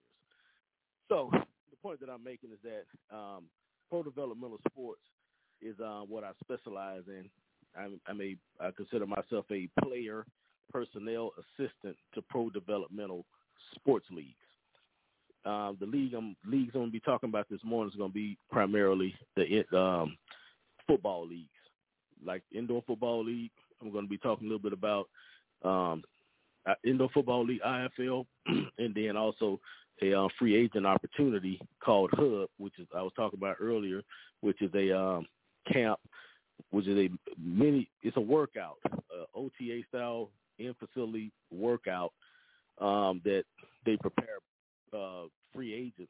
So the point that I'm making is that um, pro developmental sports is uh, what I specialize in. I'm, I'm a, I consider myself a player personnel assistant to pro developmental sports leagues. Um, the league I'm, leagues I'm going to be talking about this morning is going to be primarily the um, football leagues, like indoor football league. I'm going to be talking a little bit about um, indoor football league, I F L, and then also a uh, free agent opportunity called Hub, which is I was talking about earlier, which is a um, camp, which is a mini. It's a workout, uh, O T A style in-facility workout um, that they prepare uh, free agents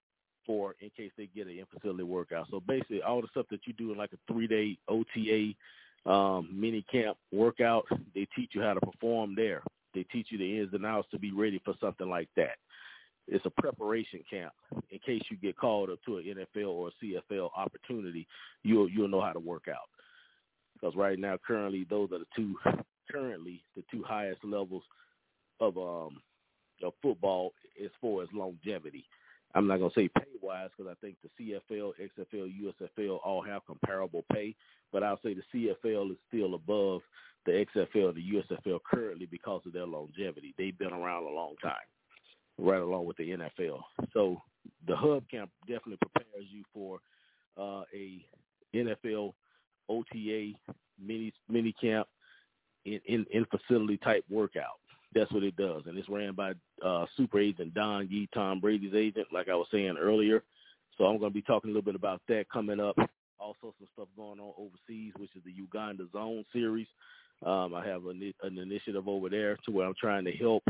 for in case they get an in-facility workout. So basically all the stuff that you do in like a three-day O T A um, mini camp workout, they teach you how to perform there. They teach you the ins and outs to be ready for something like that. It's a preparation camp. In case you get called up to an N F L or a C F L opportunity, you'll, you'll know how to work out. Because right now, currently, those are the two currently the two highest levels of um of football as far as longevity. I'm not going to say pay-wise because I think the C F L, X F L, U S F L all have comparable pay, but I'll say the C F L is still above the X F L, the U S F L currently because of their longevity. They've been around a long time, right along with the N F L. So the Hub Camp definitely prepares you for uh, a N F L O T A mini mini camp in, in, in facility type workout. That's what it does. And it's ran by uh, super agent Don Yee, Tom Brady's agent, like I was saying earlier. So I'm going to be talking a little bit about that coming up. Also some stuff going on overseas, which is the Uganda Zone series. Um, I have an, an initiative over there to where I'm trying to help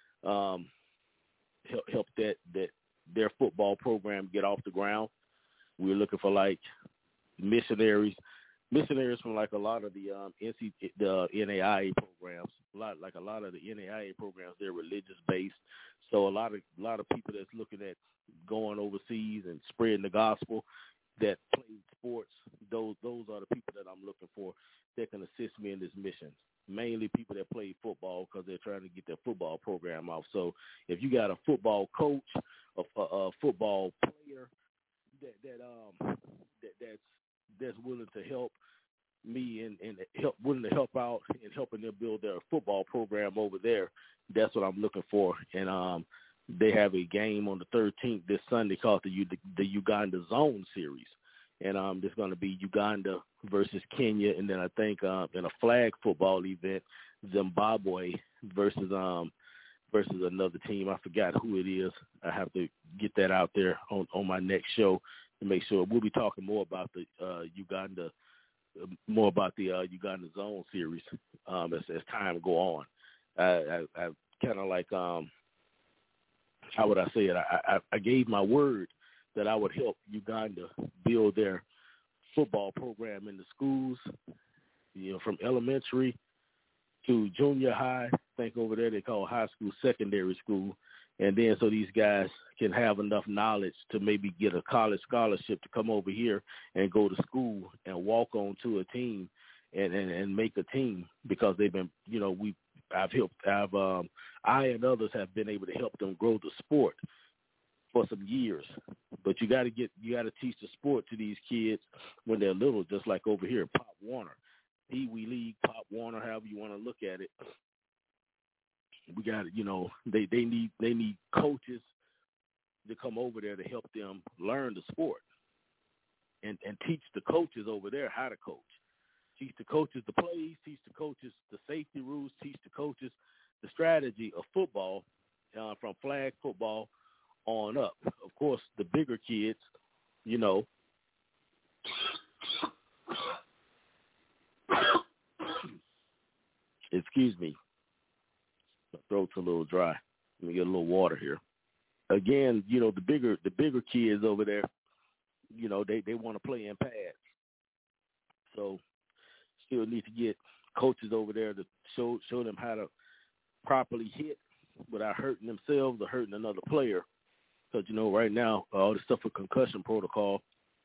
um, help, help that, that their football program get off the ground. We're looking for like missionaries, missionaries from like a lot of the um, N C, the N A I A programs. A lot like a lot of the N A I A programs, they're religious based. So a lot of a lot of people that's looking at going overseas and spreading the gospel that play sports, those those are the people that I'm looking for that can assist me in this mission. Mainly people that play football because they're trying to get their football program off. So if you got a football coach, a, a, a football player that that um that that's that's willing to help me and, and help willing to help out and helping them build their football program over there, that's what I'm looking for. And um they have a game on the thirteenth this Sunday called the the Uganda Zone series. And um, there's going to be Uganda versus Kenya, and then I think uh, in a flag football event, Zimbabwe versus um versus another team. I forgot who it is. I have to get that out there on, on my next show to make sure. We'll be talking more about the uh, Uganda more about the uh, Uganda Zone series um, as, as time go on. I, I, I kind of like, um, how would I say it? I, I, I gave my word that I would help Uganda build their football program in the schools, you know, from elementary to junior high. I think over there they call high school secondary school. And then so these guys can have enough knowledge to maybe get a college scholarship to come over here and go to school and walk on to a team and, and, and make a team, because they've been, you know, we I've helped, I've, um, I and others have been able to help them grow the sport for some years. But you got to get, you got to teach the sport to these kids when they're little, just like over here, Pop Warner, Pee Wee League, Pop Warner, however you want to look at it. We got, you know, they, they need they need coaches to come over there to help them learn the sport and, and teach the coaches over there how to coach. Teach the coaches the plays, teach the coaches the safety rules, teach the coaches the strategy of football uh, from flag football on up. Of course, the bigger kids, you know, excuse me, my throat's a little dry. Let me get a little water here. Again, you know, the bigger the bigger kids over there, you know, they, they want to play in pads. So still need to get coaches over there to show show them how to properly hit without hurting themselves or hurting another player. Because, you know, right now, all the stuff with concussion protocol,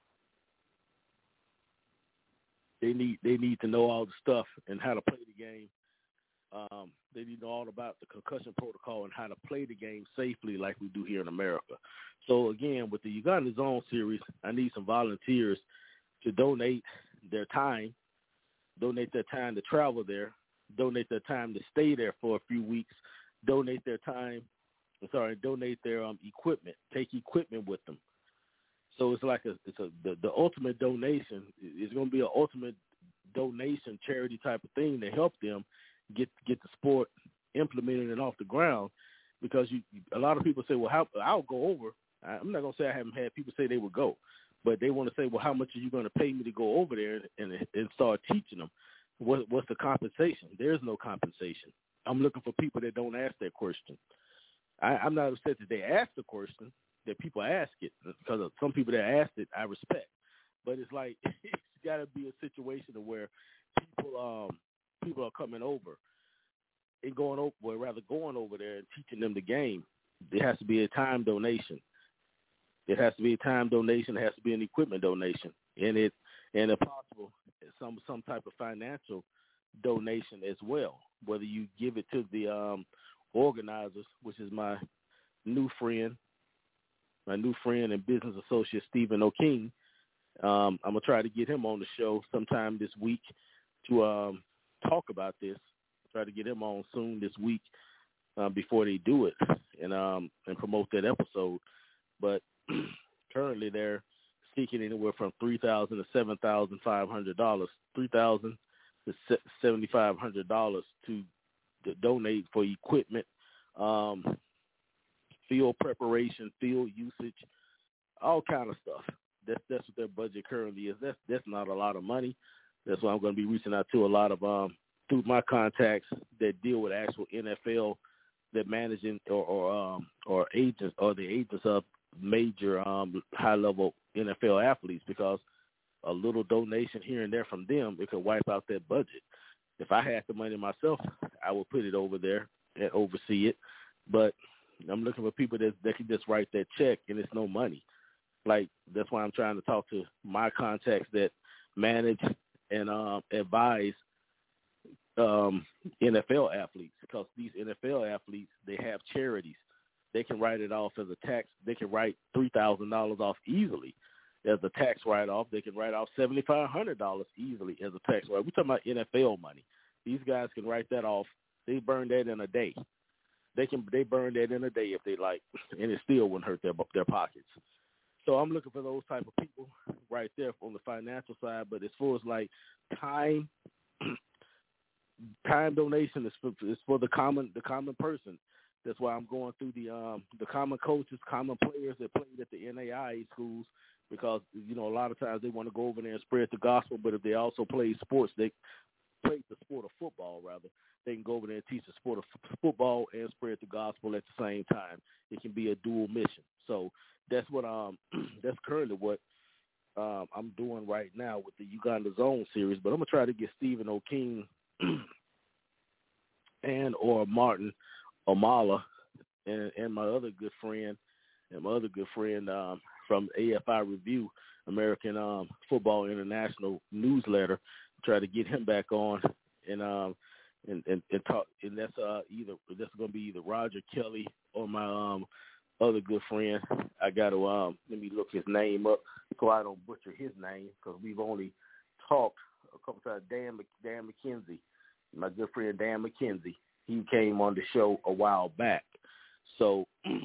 they need they need to know all the stuff and how to play the game. Um, they need to know all about the concussion protocol and how to play the game safely like we do here in America. So, again, with the Uganda Zone series, I need some volunteers to donate their time, donate their time to travel there, donate their time to stay there for a few weeks, donate their time, sorry, donate their um, equipment, take equipment with them. So it's like a, it's a the, the ultimate donation is going to be an ultimate donation charity type of thing to help them get get the sport implemented and off the ground, because you a lot of people say, well, how, I'll go over. I'm not going to say I haven't had people say they would go, but they want to say, well, how much are you going to pay me to go over there and, and, and start teaching them? What, what's the compensation? There's no compensation. I'm looking for people that don't ask that question. I, I'm not upset that they ask the question, that people ask it, because of some people that asked it, I respect. But it's like it's got to be a situation where people um, people are coming over and going over, or rather going over there and teaching them the game. There has to be a time donation. It has to be a time donation. It has to be an equipment donation, and it and if possible, some some type of financial donation as well. Whether you give it to the um, organizers, which is my new friend, my new friend and business associate, Stephen O'King. Um, I'm going to try to get him on the show sometime this week to um, talk about this. Try to get him on soon this week uh, before they do it and um, and promote that episode. But currently they're seeking anywhere from three thousand dollars to seven thousand five hundred dollars, three thousand dollars to seven thousand five hundred dollars to, to donate for equipment, um, field preparation, field usage, all kind of stuff. That's that's what their budget currently is. That's that's not a lot of money. That's why I'm going to be reaching out to a lot of um through my contacts that deal with actual N F L, that managing or or um or agents or the agents of major um high level N F L athletes, because a little donation here and there from them, it could wipe out that budget. If I had the money myself, I would put it over there and oversee it. But I'm looking for people that that can just write that check, and it's no money. Like, that's why I'm trying to talk to my contacts that manage and um, advise um, N F L athletes, because these N F L athletes, they have charities. They can write it off as a tax. They can write three thousand dollars off easily as a tax write-off. They can write off seven thousand five hundred dollars easily as a tax write-off. We're talking about N F L money. These guys can write that off. They burn that in a day. They can they burn that in a day if they like, and it still wouldn't hurt their their pockets. So I'm looking for those type of people right there on the financial side. But as far as like time, time donation is for, is for the common the common person. That's why I'm going through the um, the common coaches, common players that played at the N A I A schools, because, you know, a lot of times they want to go over there and spread the gospel, but if they also play sports, they play the sport of football, rather, they can go over there and teach the sport of f- football and spread the gospel at the same time. It can be a dual mission. So that's what um that's currently what um, I'm doing right now with the Uganda Zone series. But I'm gonna try to get Stephen O'King and or Martin Omala and, and my other good friend and my other good friend um, from A F I Review, American um, Football International newsletter, try to get him back on and um and, and, and talk. And that's uh either that's going to be either Roger Kelly or my um other good friend. I got to um let me look his name up so I don't butcher his name, because we've only talked a couple times. Dan Dan McKenzie, my good friend Dan McKenzie. He came on the show a while back. So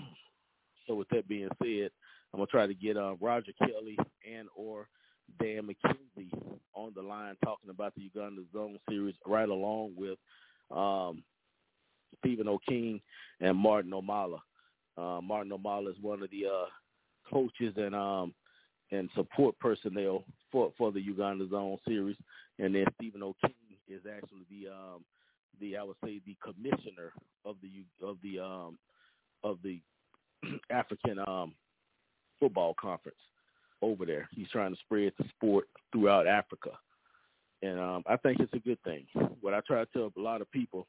so with that being said, I'm gonna try to get uh, Roger Kelly and or Dan McKenzie on the line talking about the Uganda Zone series, right along with um, Stephen O'King and Martin Omala. Uh, Martin Omala is one of the uh, coaches and um, and support personnel for, for the Uganda Zone series, and then Stephen O'King is actually the um, the I would say the commissioner of the of the um, of the African um, football conference over there. He's trying to spread the sport throughout Africa, and um, I think it's a good thing. What I try to tell a lot of people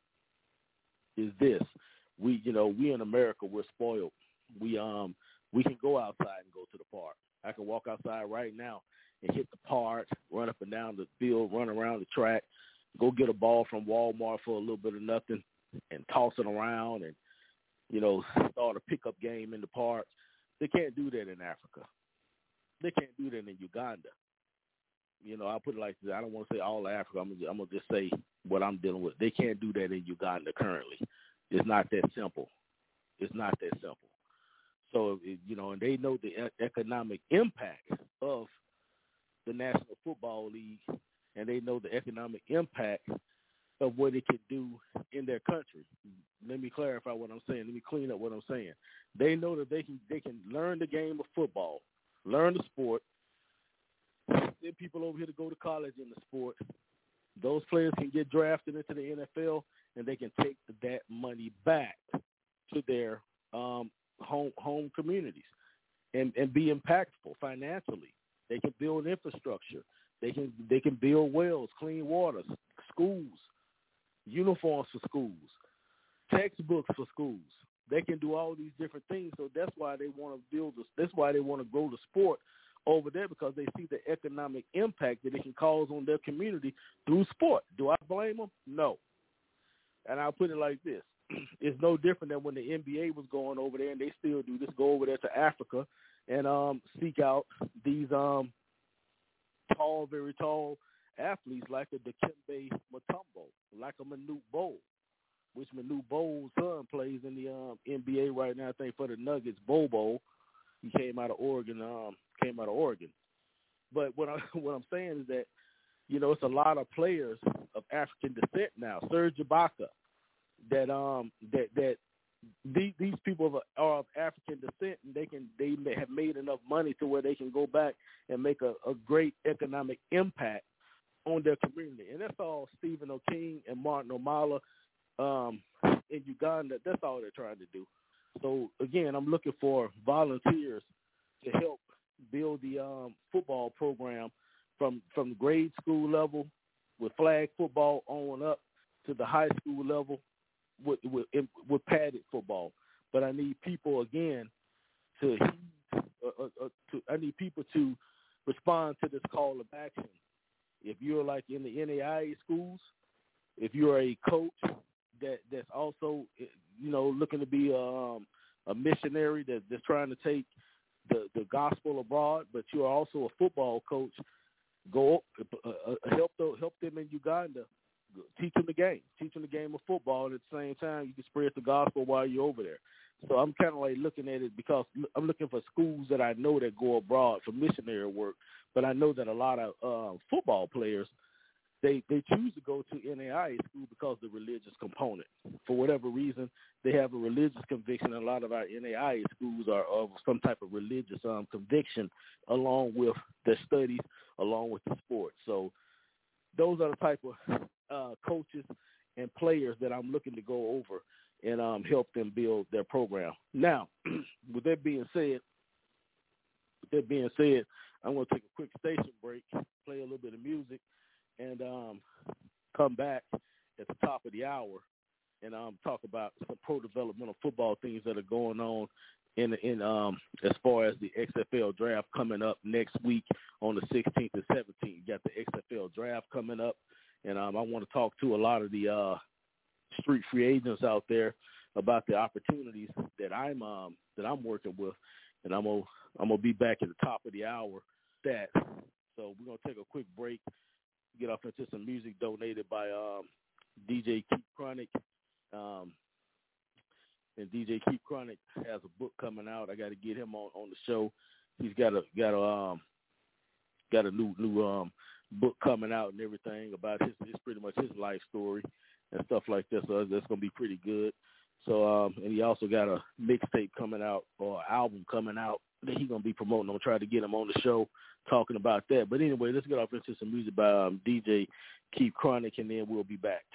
is this: we, you know, we in America, we're spoiled. We um we can go outside and go to the park. I can walk outside right now and hit the park, run up and down the field, run around the track, go get a ball from Walmart for a little bit of nothing, and toss it around, and you know, start a pickup game in the park. They can't do that in Africa. They can't do that in Uganda. You know, I'll put it like this. I don't want to say all of Africa. I'm gonna, I'm gonna just say what I'm dealing with. They can't do that in Uganda currently. It's not that simple. It's not that simple. So, it, you know, and they know the e- economic impact of the National Football League, and they know the economic impact of what it can do in their country. Let me clarify what I'm saying. Let me clean up what I'm saying. They know that they can they can learn the game of football, learn the sport, send people over here to go to college in the sport. Those players can get drafted into the N F L, and they can take that money back to their um, home home communities and, and be impactful financially. They can build infrastructure. They can they can build wells, clean water, schools, uniforms for schools, textbooks for schools. They can do all these different things. So that's why they want to build this. That's why they want to grow the sport over there, because they see the economic impact that it can cause on their community through sport. Do I blame them? No. And I'll put it like this. It's no different than when the N B A was going over there, and they still do this, go over there to Africa and um, seek out these um, tall, very tall athletes like a Dikembe Mutombo, like a Manute Bol, which Manute Bol's son plays in the um, N B A right now, I think, for the Nuggets, Bol Bol. He came out of Oregon, um, came out of Oregon. But what, I, what I'm saying is that, you know, it's a lot of players of African descent now. Serge Ibaka, that um that that these these people are of African descent, and they can they may have made enough money to where they can go back and make a, a great economic impact on their community. And that's all Stephen O'King and Martin Omala um, in Uganda. That's all they're trying to do. So again, I'm looking for volunteers to help build the um, football program from from the grade school level with flag football on up to the high school level with with, with padded football. But I need people again to, uh, uh, uh, to I need people to respond to this call of action. If you're like in the N A I A schools, if you're a coach that that's also, you know, looking to be um, a missionary that, that's trying to take the, the gospel abroad, but you're also a football coach, go uh, uh, help the, help them in Uganda. Teach them the game. Teach them the game of football, and at the same time, you can spread the gospel while you're over there. So I'm kind of like looking at it because I'm looking for schools that I know that go abroad for missionary work, but I know that a lot of uh, football players they, they choose to go to N A I A school because of the religious component. For whatever reason, they have a religious conviction. A lot of our N A I A schools are of some type of religious um, conviction along with their studies, along with the sports. So those are the type of uh, coaches and players that I'm looking to go over and um, help them build their program. Now, with that being said, with that being said, I'm going to take a quick station break, play a little bit of music, and um, come back at the top of the hour and um, talk about some pro-developmental football things that are going on in in um, as far as the X F L draft coming up next week on the sixteenth and seventeenth. You got the X F L draft coming up, and um, I want to talk to a lot of the uh, street free agents out there about the opportunities that I'm um, that I'm working with, and I'm gonna I'm gonna be back at the top of the hour. That so we're gonna take a quick break, get off into some music donated by um, D J Keep Chronic. Um, and D J Keep Chronic has a book coming out. I got to get him on, on the show. He's got a got a um, got a new new um, book coming out and everything about his, his pretty much his life story and stuff like that. So that's gonna be pretty good. So um, and he also got a mixtape coming out or album coming out that he's gonna be promoting. I'm gonna try to get him on the show talking about that. But anyway, let's get off into some music by um, D J Keep Chronic, and then we'll be back.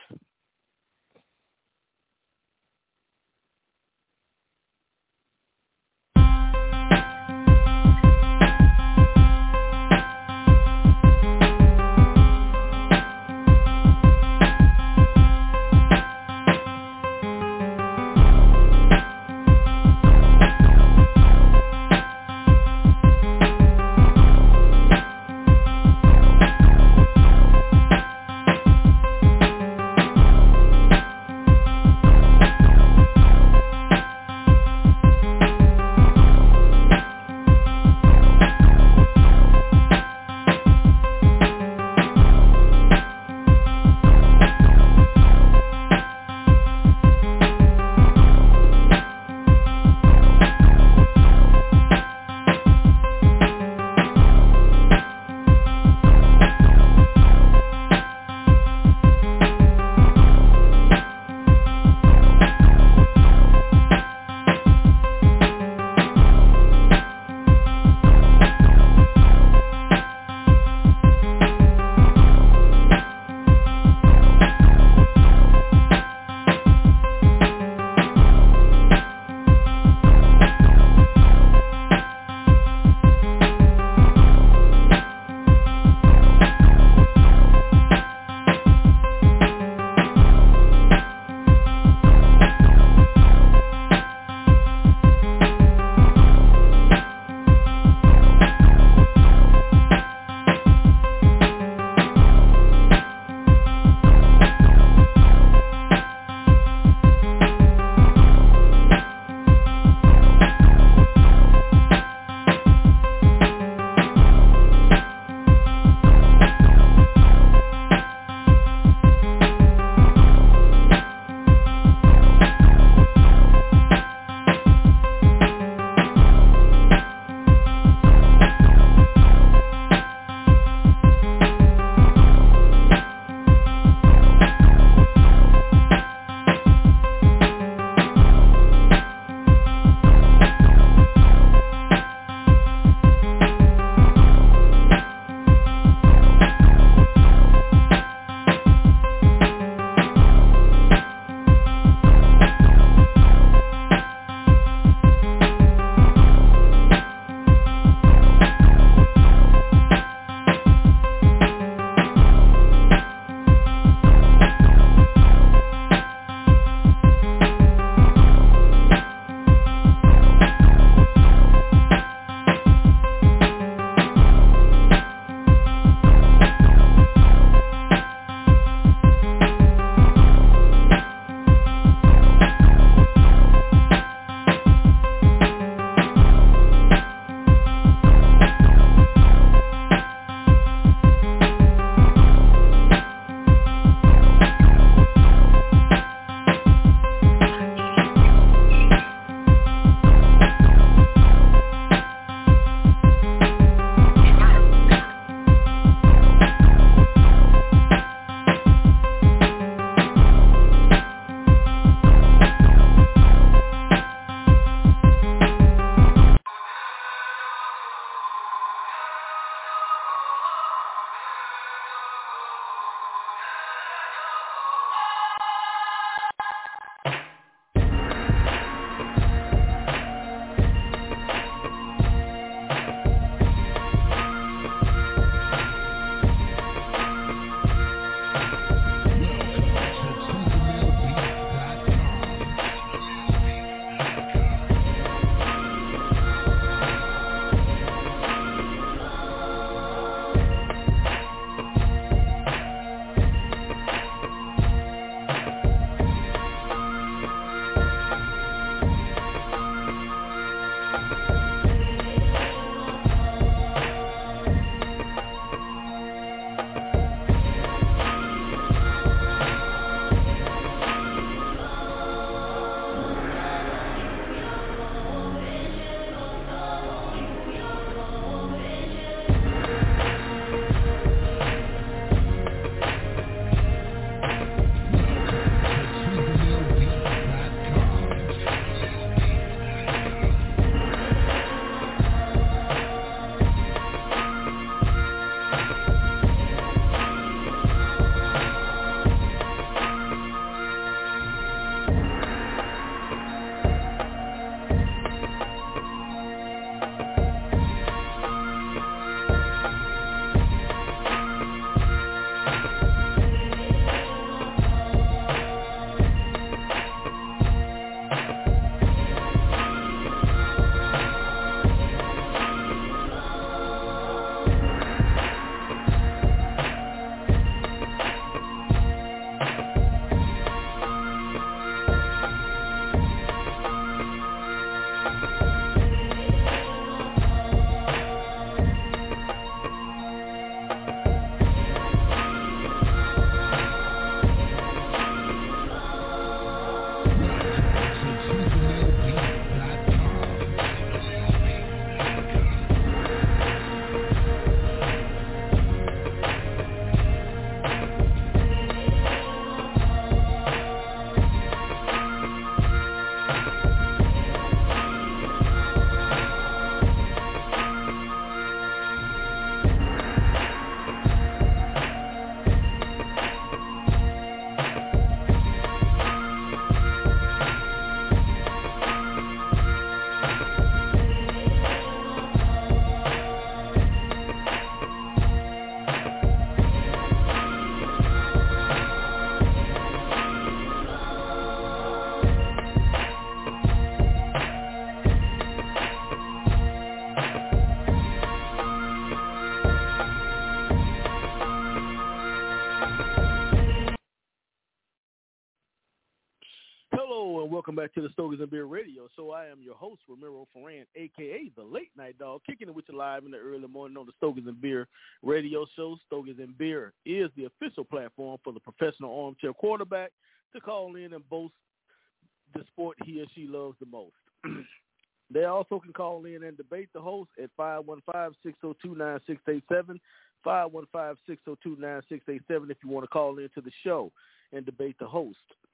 Welcome back to the Stogies and Beer Radio. So I am your host, Ramiro Ferran, a k a the Late Night Dog, kicking it with you live in the early morning on the Stogies and Beer Radio Show. Stogies and Beer is the official platform for the professional armchair quarterback to call in and boast the sport he or she loves the most. They also can call in and debate the host at five one five, six oh two, nine six eight seven, five one five, six oh two, nine six eight seven if you want to call into the show and debate the host.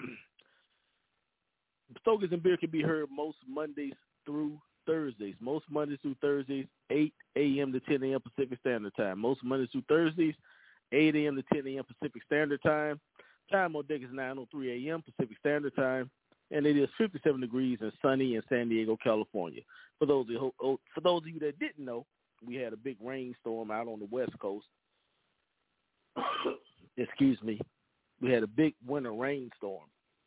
Stogies and Beer can be heard most Mondays through Thursdays. Most Mondays through Thursdays, eight a.m. to ten a.m. Pacific Standard Time. Most Mondays through Thursdays, eight a.m. to ten a.m. Pacific Standard Time. Time on deck is nine oh three a.m. Pacific Standard Time. And it is fifty-seven degrees and sunny in San Diego, California. For those of, for those of you that didn't know, we had a big rainstorm out on the West Coast. Excuse me. We had a big winter rainstorm.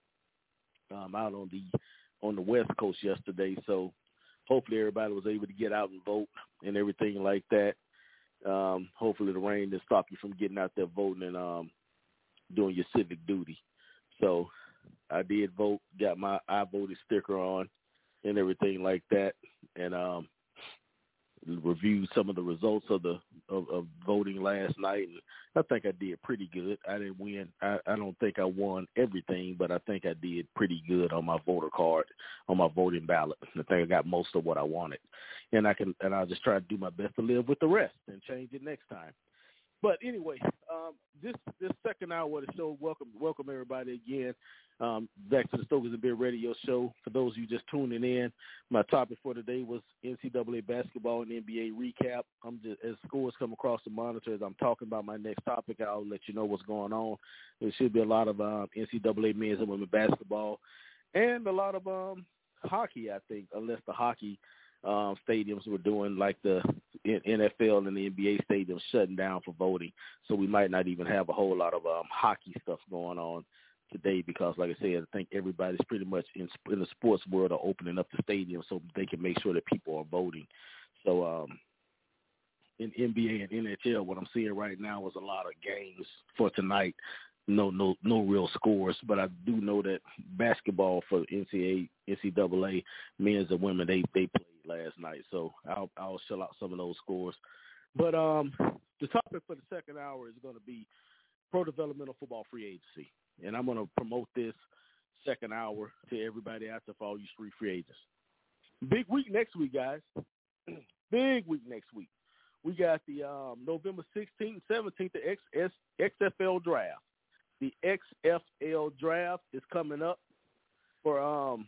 Um, out on the on the West Coast yesterday, so hopefully everybody was able to get out and vote and everything like that. Um, hopefully the rain didn't stop you from getting out there voting and um, doing your civic duty. So I did vote, got my I voted sticker on and everything like that, and um, reviewed some of the results of the of, of voting last night, and I think I did pretty good. I didn't win. I, I don't think I won everything, but I think I did pretty good on my voter card, on my voting ballot. I think I got most of what I wanted, and I can and I'll just try to do my best to live with the rest and change it next time. But anyway, um, this this second hour of the show, welcome welcome everybody again. Um, back to the Stogies and Beer Radio Show. For those of you just tuning in, my topic for today was N C double A basketball and N B A recap. I'm just, as scores come across the monitor, as I'm talking about my next topic, I'll let you know what's going on. There should be a lot of um, N C double A men's and women's basketball and a lot of um, hockey, I think, unless the hockey um, stadiums were doing like the N F L and the N B A stadiums shutting down for voting. So we might not even have a whole lot of um, hockey stuff going on today because, like I said, I think everybody's pretty much in, in the sports world are opening up the stadium so they can make sure that people are voting. So um, in N B A and N H L, what I'm seeing right now is a lot of games for tonight. No, no, no real scores, but I do know that basketball for N C double A men's and women they they played last night. So I'll I'll shell out some of those scores. But um, the topic for the second hour is going to be pro developmental football free agency. And I'm going to promote this second hour to everybody out there for all you street free agents. Big week next week, guys. Big week next week. We got the um, November sixteenth and seventeenth, the X S, X F L draft. The X F L draft is coming up for um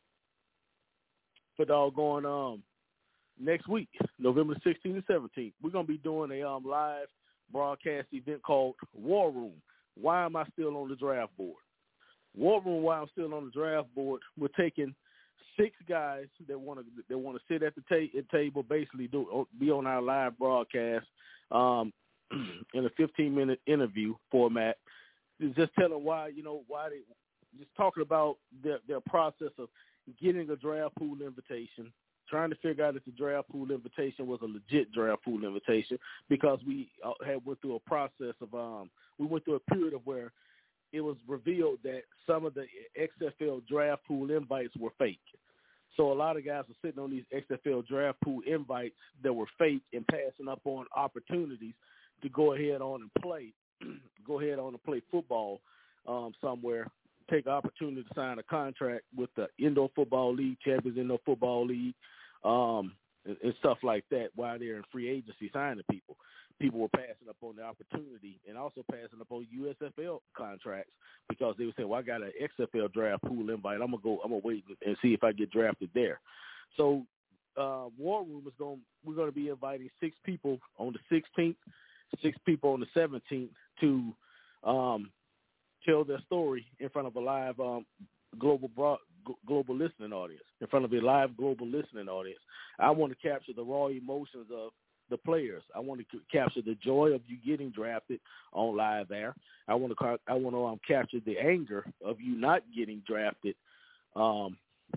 for doggone um next week, November sixteenth and seventeenth. We're going to be doing a um live broadcast event called War Room. Why am I still on the draft board? War Room, why I'm still on the draft board, we're taking six guys that want to that want to sit at the ta- at table, basically do be on our live broadcast um, in a fifteen minute interview format. Just tell them why, you know, why they just talking about their, their process of getting a draft pool invitation, trying to figure out if the draft pool invitation was a legit draft pool invitation, because we had went through a process of um we went through a period of where it was revealed that some of the X F L draft pool invites were fake. So a lot of guys were sitting on these X F L draft pool invites that were fake and passing up on opportunities to go ahead on and play, go ahead on and play football um, somewhere, take an opportunity to sign a contract with the Indoor Football League, Champions Indoor Football League, um, and, and stuff like that while they're in free agency signing people. People were passing up on the opportunity and also passing up on U S F L contracts because they would say, well, I got an X F L draft pool invite. I'm going to go, I'm going to wait and see if I get drafted there. So uh, War Room is going, we're going to be inviting six people on the sixteenth, six people on the seventeenth to um, tell their story in front of a live um, global broad, global listening audience, in front of a live global listening audience. I want to capture the raw emotions of the players. I want to capture the joy of you getting drafted on live air. I want to I want to um, capture the anger of you not getting drafted um,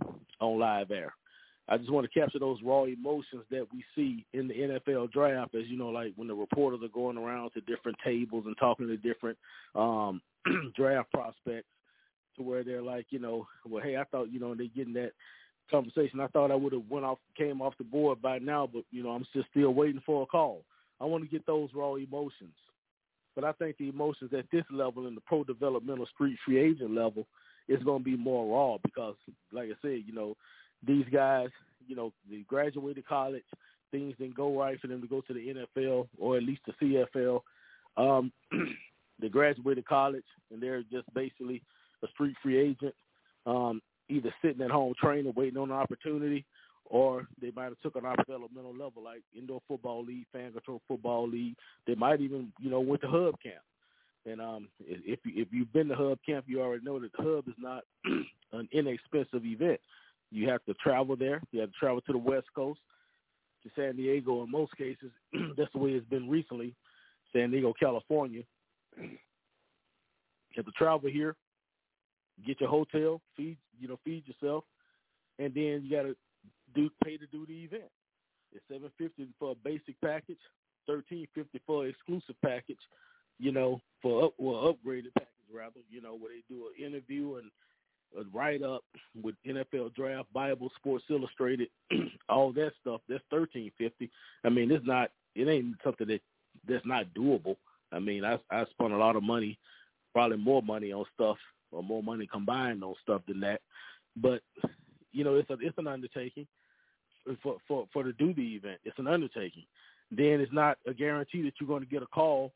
on live air. I just want to capture those raw emotions that we see in the N F L draft, as you know, like when the reporters are going around to different tables and talking to different um, draft prospects, to where they're like, you know, well, hey, I thought, you know, they're getting that conversation. I thought I would have went off, came off the board by now, but, you know, I'm just still waiting for a call. I want to get those raw emotions. But I think the emotions at this level, in the pro developmental street free agent level, is going to be more raw because, like I said, you know, these guys, you know, they graduated college, things didn't go right for them to go to the N F L or at least the C F L. Um, they graduated college, and they're just basically a street free agent. Um, either sitting at home training, waiting on an opportunity, or they might have took an developmental level like Indoor Football League, Fan Control Football League. They might even, you know, went to Hub Camp. And um, if, you, if you've been to Hub Camp, you already know that Hub is not an inexpensive event. You have to travel there. You have to travel to the West Coast, to San Diego in most cases. That's the way it's been recently, San Diego, California. You have to travel here, get your hotel, feed, you know, feed yourself, and then you got to do pay to do the event. It's seven fifty for a basic package, thirteen fifty for an exclusive package. You know, for up, well, upgraded package rather. You know, where they do an interview and a write up with N F L Draft, Bible, Sports Illustrated, all that stuff. That's thirteen fifty. I mean, it's not. It ain't something that that's not doable. I mean, I I spent a lot of money, probably more money on stuff, or more money combined on stuff than that. But, you know, it's a, it's an undertaking for, for, for to do the event. It's an undertaking. Then it's not a guarantee that you're going to get a call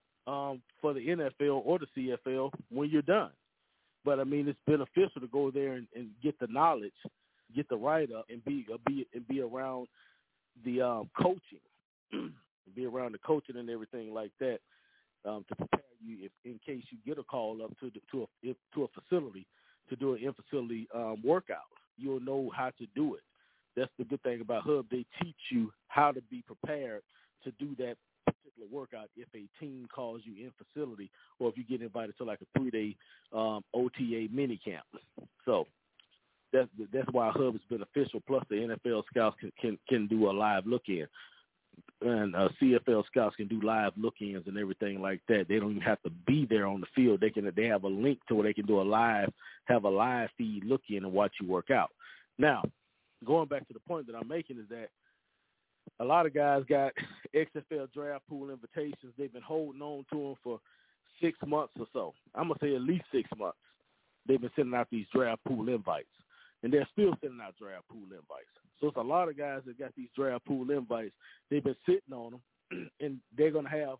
um, for the N F L or the C F L when you're done. But, I mean, it's beneficial to go there and, and get the knowledge, get the write-up, and be, uh, be, and be around the um, coaching, be around the coaching and everything like that. Um, to prepare you if, in case you get a call up to the, to a if, to a facility to do an in-facility um, workout. You'll know how to do it. That's the good thing about Hub. They teach you how to be prepared to do that particular workout if a team calls you in-facility or if you get invited to like a three-day um, O T A mini camp. So that's that's why Hub is beneficial. Plus, the N F L scouts can can, can do a live look-in. And uh, C F L scouts can do live look-ins and everything like that. They don't even have to be there on the field. They can. They have a link to where they can do a live, have a live feed look-in and watch you work out. Now, going back to the point that I'm making is that a lot of guys got X F L draft pool invitations. They've been holding on to them for six months or so. I'm gonna say at least six months. They've been sending out these draft pool invites, and they're still sending out draft pool invites. So it's a lot of guys that got these draft pool invites. They've been sitting on them, and they're going to have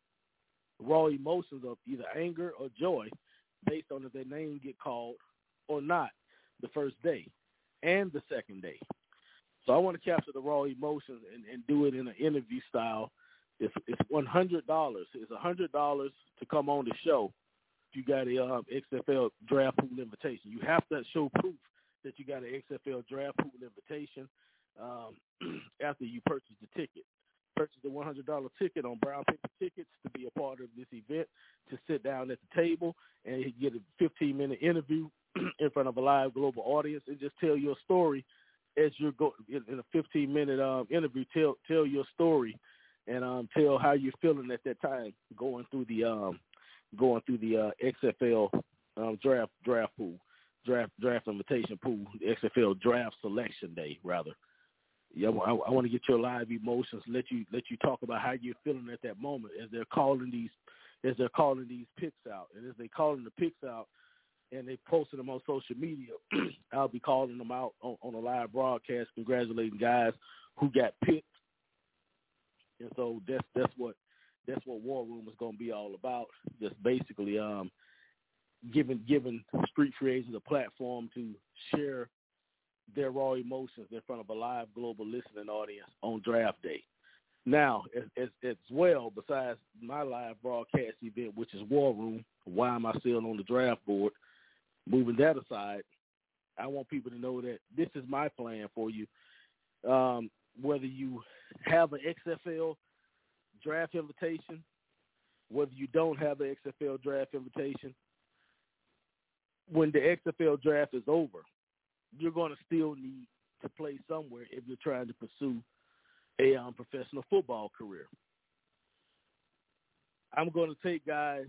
raw emotions of either anger or joy based on if their name get called or not the first day and the second day. So I want to capture the raw emotions and, and do it in an interview style. It's, it's one hundred dollars. It's one hundred dollars to come on the show if you got a um, X F L draft pool invitation. You have to show proof that you got an X F L draft pool invitation um, after you purchase the ticket. purchase a one hundred dollars ticket on Brown Paper Tickets to be a part of this event, to sit down at the table and get a fifteen-minute interview in front of a live global audience and just tell your story as you're go in a fifteen-minute um, interview. Tell tell your story and um, tell how you're feeling at that time going through the um, going through the uh, X F L um, draft draft pool, draft draft invitation pool, the X F L draft selection day rather. Yeah, I, I want to get your live emotions. Let you let you talk about how you're feeling at that moment as they're calling these as they're calling these picks out, and as they calling the picks out and they posting them on social media. I'll be calling them out on, on a live broadcast, congratulating guys who got picked. And so that's that's what that's what War Room is going to be all about. Just basically um, giving giving street free agents a platform to share their raw emotions in front of a live global listening audience on draft day. Now, as, as, as well, besides my live broadcast event, which is War Room, why am I still on the draft board? Moving that aside, I want people to know that this is my plan for you. Um, whether you have an X F L draft invitation, whether you don't have an X F L draft invitation, when the X F L draft is over, you're going to still need to play somewhere if you're trying to pursue a um, professional football career. I'm going to take guys'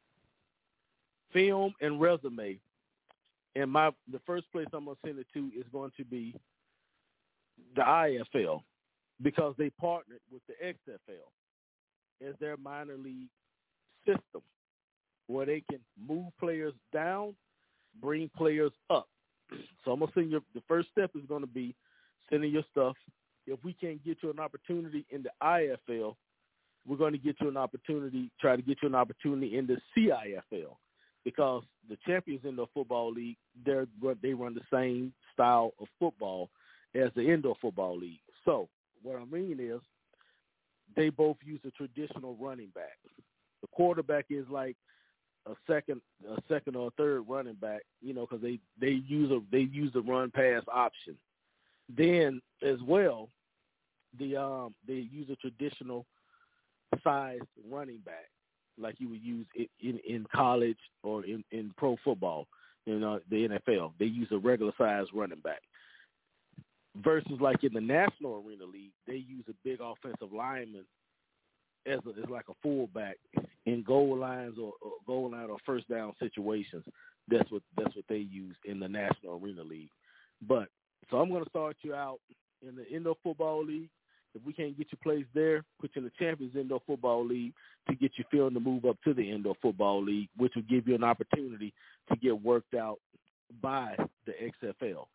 film and resume, and my the first place I'm going to send it to is going to be the I F L, because they partnered with the X F L as their minor league system where they can move players down, bring players up. So I'm going to send you, the first step is going to be sending your stuff. If we can't get you an opportunity in the I F L, we're going to get you an opportunity, try to get you an opportunity in the C I F L, because the Champions Indoor Football League, they're, they run the same style of football as the Indoor Football League. So what I mean is they both use a traditional running back. The quarterback is like a second, a second or a third running back, you know, because they, they use a they use the run pass option. Then as well, the um they use a traditional sized running back like you would use it in, in college or in, in pro football, you know, the N F L. They use a regular sized running back. Versus like in the National Arena League, they use a big offensive lineman as, a, as like a fullback in goal lines or, or goal line or first down situations. That's what that's what they use in the National Arena League. But so I'm going to start you out in the Indoor Football League. If we can't get you placed there, put you in the Champions Indoor Football League to get you feeling to move up to the Indoor Football League, which will give you an opportunity to get worked out by the X F L.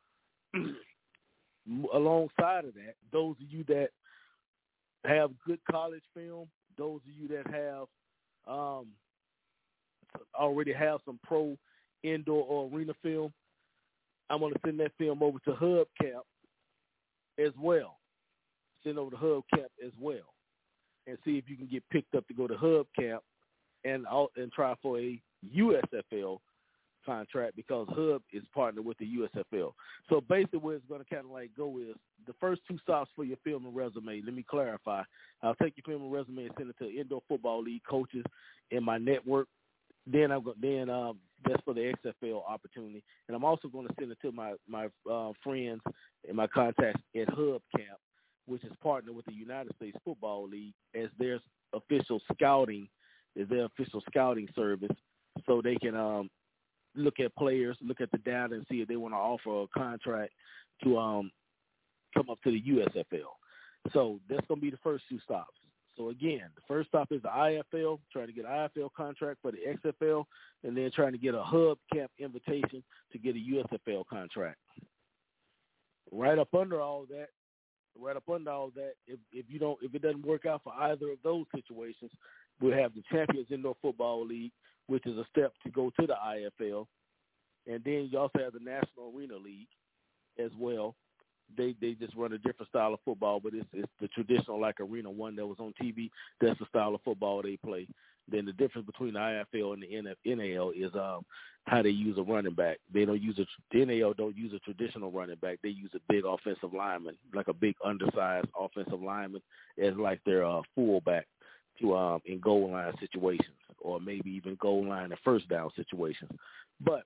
Alongside of that, those of you that have good college film, those of you that have um, already have some pro indoor or arena film, I'm going to send that film over to Hubcap as well. Send over to Hubcap as well, and see if you can get picked up to go to Hubcap and and try for a U S F L contract, because Hub is partnered with the U S F L. So basically where it's going to kind of like go is the first two stops for your film and resume. Let me clarify. I'll take your film and resume and send it to Indoor Football League coaches in my network. Then I'm going then um, that's for the X F L opportunity. And I'm also going to send it to my, my uh, friends and my contacts at Hubcap, which is partnered with the United States Football League as their official scouting, is their official scouting service, so they can um, look at players, look at the data, and see if they want to offer a contract to um, come up to the U S F L. So that's going to be the first two stops. So, again, the first stop is the I F L, trying to get an I F L contract for the X F L, and then trying to get a Hubcap invitation to get a U S F L contract. Right up under all that, right up under all that, if, if you don't, if it doesn't work out for either of those situations, we'll have the Champions Indoor Football League, which is a step to go to the I F L. And then you also have the National Arena League as well. they they just run a different style of football, but it's it's the traditional like arena one that was on T V. That's the style of football they play. Then the difference between the I F L and the N A L is um how they use a running back. They don't use a the N A L don't use a traditional running back. They use a big offensive lineman, like a big undersized offensive lineman, as like their uh, fullback to um in goal line situations, or maybe even goal line and first down situations. But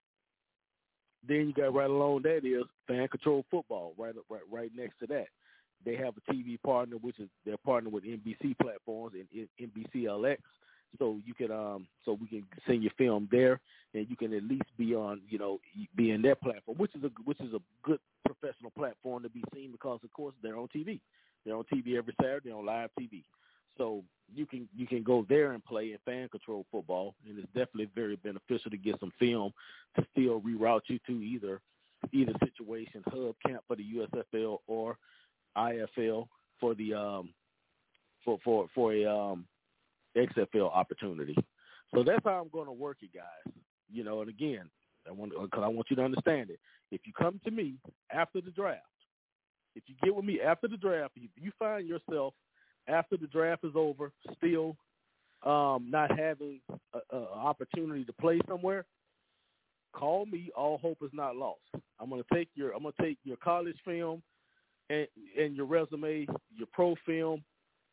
then you got right along that is fan control football, right right right next to that. They have a T V partner, which is they're partnered with N B C platforms and N B C L X. So you can um so we can send your film there, and you can at least be on you know be in their platform, which is a which is a good professional platform to be seen because of course they're on T V. They're on T V every Saturday on live T V. So you can you can go there and play in fan control football, and it's definitely very beneficial to get some film to still reroute you to either either situation, hub camp for the U S F L or I F L for the um for for for a um X F L opportunity. So that's how I'm going to work it, guys. You know, and again, I want because I want you to understand it. If you come to me after the draft, if you get with me after the draft, if you find yourself after the draft is over still um, not having an opportunity to play somewhere, call me. All hope is not lost. I'm going to take your I'm going to take your college film and, and your resume, your pro film,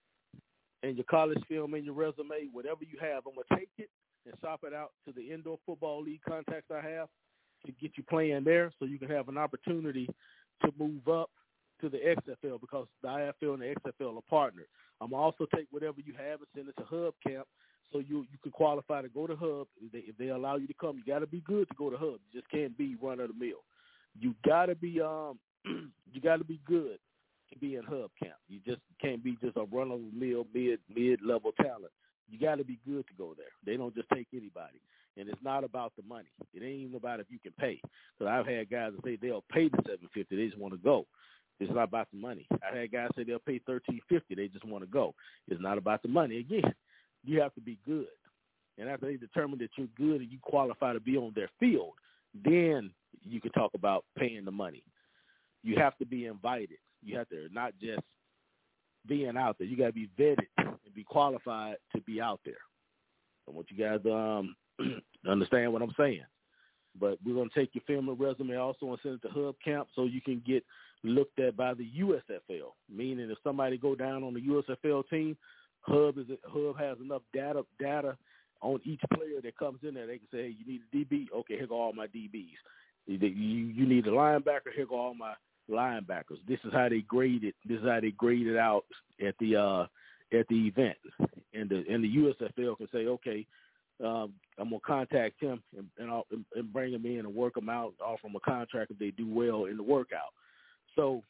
and your college film and your resume, whatever you have, I'm going to take it and shop it out to the Indoor Football League contacts I have to get you playing there so you can have an opportunity to move up to the X F L because the I F L and the X F L are partnered. I'm going to also take whatever you have and send it to Hub Camp so you you can qualify to go to Hub. If they, if they allow you to come, you got to be good to go to Hub. You just can't be run of the mill. You got to be um you got to be good to be in Hub Camp. You just can't be just a run-of-the-mill mid mid-level talent. You got to be good to go there. They don't just take anybody, and it's not about the money. It ain't even about if you can pay. Because I've had guys that say they'll pay the seven fifty, they just want to go. It's not about the money. I've had guys say they'll pay thirteen fifty, they just want to go. It's not about the money. Again, you have to be good, and after they determine that you're good and you qualify to be on their field, then you can talk about paying the money. You have to be invited. You have to not just being out there. You got to be vetted and be qualified to be out there. I want you guys to um, understand what I'm saying. But we're going to take your film and resume also and send it to Hub Camp so you can get looked at by the U S F L, meaning if somebody go down on the U S F L team, Hub is Hub has enough data data on each player that comes in there. They can say, hey, you need a D B? Okay, here go all my D Bs. You, you need a linebacker? Here go all my linebackers. This is how they grade it. This is how they grade it out at the uh, at the event. And the and the U S F L can say, okay, um, I'm gonna contact him and and, I'll, and bring him in and work him out, offer him a contract if they do well in the workout. So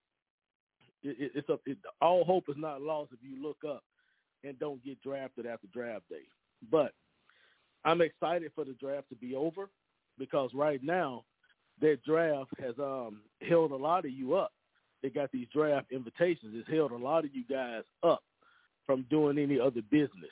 it, it's a, it, all hope is not lost if you look up and don't get drafted after draft day. But I'm excited for the draft to be over because right now that draft has um, held a lot of you up. They got these draft invitations. It's held a lot of you guys up from doing any other business.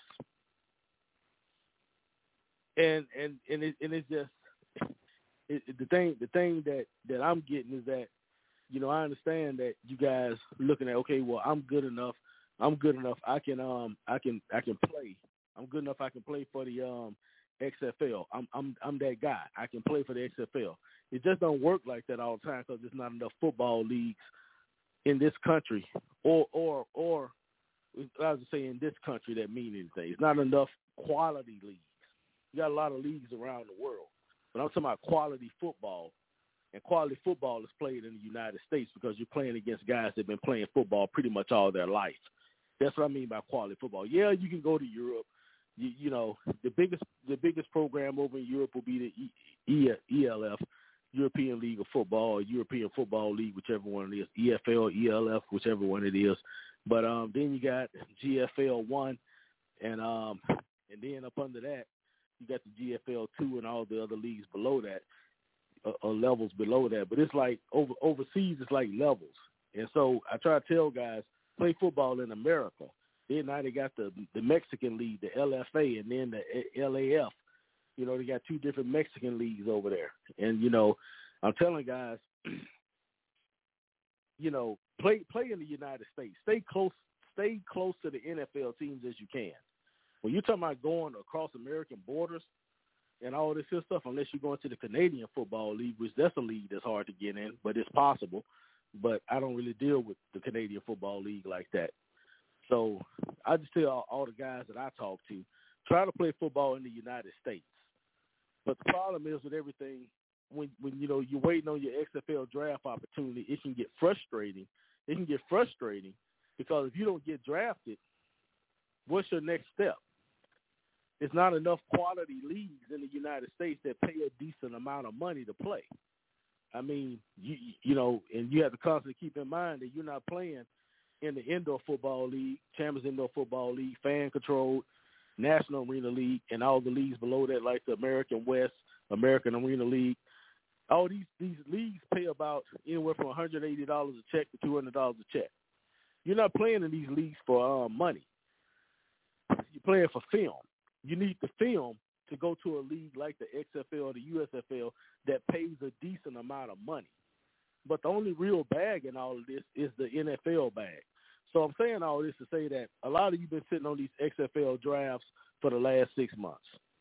And and and, it, and it's just it, it, the thing. The thing that, that I'm getting is that, you know, I understand that you guys looking at, okay, well, I'm good enough. I'm good enough. I can um I can I can play. I'm good enough. I can play for the um X F L. I'm I'm I'm that guy. I can play for the X F L. It just don't work like that all the time because there's not enough football leagues in this country, or or or I was saying in this country that mean anything. It's not enough quality leagues. You got a lot of leagues around the world, but I'm talking about quality football. And quality football is played in the United States because you're playing against guys that have been playing football pretty much all their life. That's what I mean by quality football. Yeah, you can go to Europe. You, you know, the biggest the biggest program over in Europe will be the e, e, ELF, European League of Football, or European Football League, whichever one it is, E F L, E L F, whichever one it is. But um, then you got G F L one, and um, and then up under that, you got the G F L two and all the other leagues below that, uh, or levels below that. But it's like over overseas, it's like levels. And so I try to tell guys, play football in America. Then now they got the the Mexican League, the L F A, and then the L A F. You know, they got two different Mexican leagues over there. And, you know, I'm telling guys, you know, play play in the United States. Stay close, stay close to the N F L teams as you can. When you're talking about going across American borders and all this other stuff, unless you're going to the Canadian Football League, which that's a league that's hard to get in, but it's possible. But I don't really deal with the Canadian Football League like that. So I just tell all, all the guys that I talk to, try to play football in the United States. But the problem is with everything, when, when you know, you're waiting on your X F L draft opportunity, it can get frustrating. It can get frustrating because if you don't get drafted, what's your next step? It's not enough quality leagues in the United States that pay a decent amount of money to play. I mean, you you know, and you have to constantly keep in mind that you're not playing in the Indoor Football League, Champions Indoor Football League, fan-controlled, National Arena League, and all the leagues below that, like the American West, American Arena League. All these, these leagues pay about anywhere from one hundred eighty dollars a check to two hundred dollars a check. You're not playing in these leagues for uh, money. You're playing for film. You need the film to go to a league like the X F L or the U S F L that pays a decent amount of money. But the only real bag in all of this is the N F L bag. So I'm saying all this to say that a lot of you been sitting on these X F L drafts for the last six months.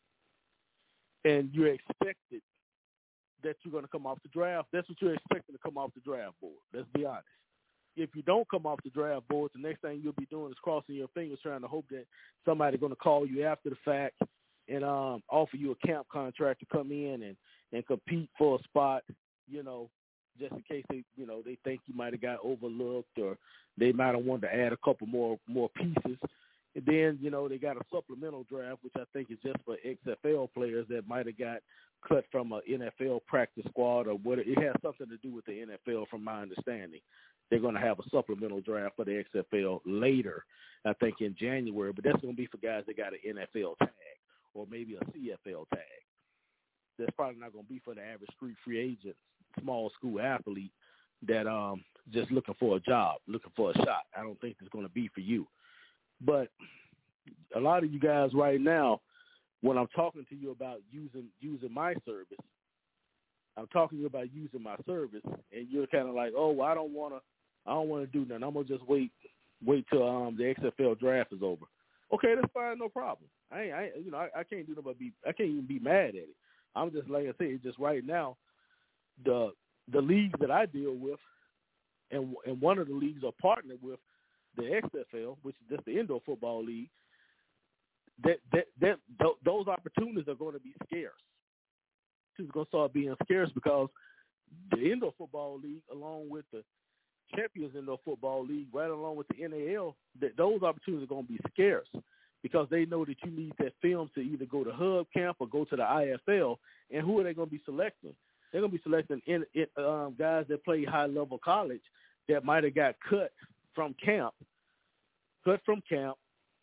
And you're expected that you're going to come off the draft. That's what you're expecting to come off the draft board. Let's be honest. If you don't come off the draft board, the next thing you'll be doing is crossing your fingers trying to hope that somebody's going to call you after the fact and um, offer you a camp contract to come in and, and compete for a spot, you know, just in case they, you know, they think you might have got overlooked or they might have wanted to add a couple more more pieces. And then, you know, they got a supplemental draft, which I think is just for X F L players that might have got cut from an N F L practice squad or what. It has something to do with the N F L from my understanding. They're going to have a supplemental draft for the X F L later, I think in January, but that's going to be for guys that got an N F L tag or maybe a C F L tag. That's probably not going to be for the average street free agent, small school athlete that um just looking for a job, looking for a shot. I don't think it's going to be for you. But a lot of you guys right now, when I'm talking to you about using using my service, I'm talking to you about using my service, and you're kind of like, oh, well, I don't want to, I don't want to do nothing. I'm gonna just wait, wait till um the X F L draft is over. Okay, that's fine, no problem. I, ain't, I you know, I, I can't do nothing but be, I can't even be mad at it. I'm just like I say, it's just right now, the the leagues that I deal with, and and one of the leagues are partnered with the X F L, which is just the Indoor Football League. That that that th- those opportunities are going to be scarce. It's going to start being scarce because the Indoor Football League, along with the Champions Indoor Football League, right along with the N A L, that those opportunities are going to be scarce because they know that you need that film to either go to Hub Camp or go to the I F L. And who are they going to be selecting? They're going to be selecting in, in, um, guys that play high-level college that might have got cut from camp, cut from camp,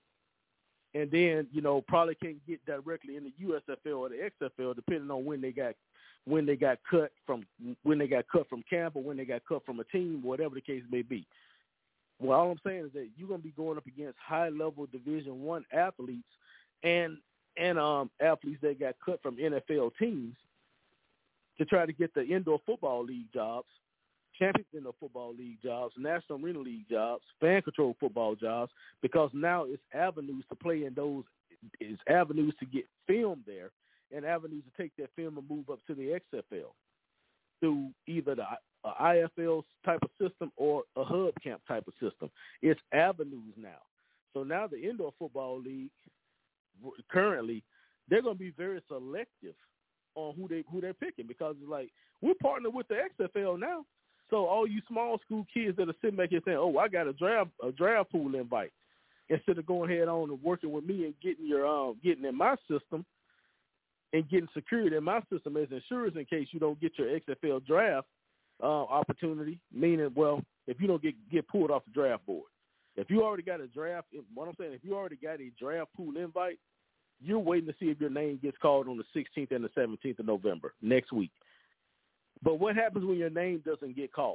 and then, you know, probably can't get directly in the U S F L or the X F L, depending on when they got when they got cut from when they got cut from camp or when they got cut from a team, whatever the case may be. Well, all I'm saying is that you're going to be going up against high-level Division One athletes and and um, athletes that got cut from N F L teams to try to get the Indoor Football League jobs, Champions Indoor Football League jobs, National Arena League jobs, fan control football jobs, because now it's avenues to play in those, it's avenues to get film there and avenues to take that film and move up to the X F L through either the uh, I F L type of system or a hub camp type of system. It's avenues now. So now the Indoor Football League, currently, they're going to be very selective on who they who they're picking because it's like we're partnered with the X F L now. So all you small school kids that are sitting back here saying, "Oh, I got a draft a draft pool invite," instead of going ahead on and working with me and getting your um getting in my system and getting secured in my system as insurance in case you don't get your X F L draft uh, opportunity. Meaning, well, if you don't get get pulled off the draft board, if you already got a draft, what I'm saying, if you already got a draft pool invite, you're waiting to see if your name gets called on the sixteenth and the seventeenth of November next week. But what happens when your name doesn't get called?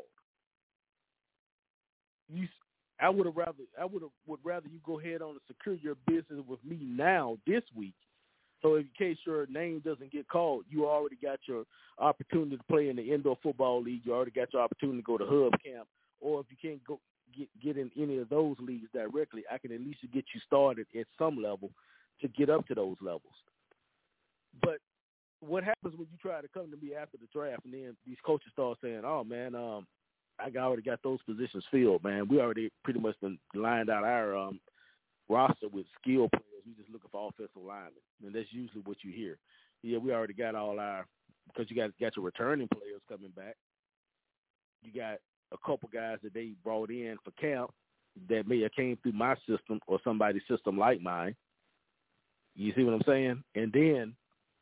You, I would have rather, I would have would rather you go ahead on and secure your business with me now this week. So in case your name doesn't get called, you already got your opportunity to play in the Indoor Football League. You already got your opportunity to go to Hub Camp or if you can't go get get in any of those leagues directly, I can at least get you started at some level to get up to those levels. But what happens when you try to come to me after the draft and then these coaches start saying, "Oh man, um, I already got those positions filled, man. We already pretty much been lined out our um, roster with skilled players. We just looking for offensive linemen," and that's usually what you hear. Yeah, we already got all our because you got got your returning players coming back. You got a couple guys that they brought in for camp that may have came through my system or somebody's system like mine. You see what I'm saying? And then,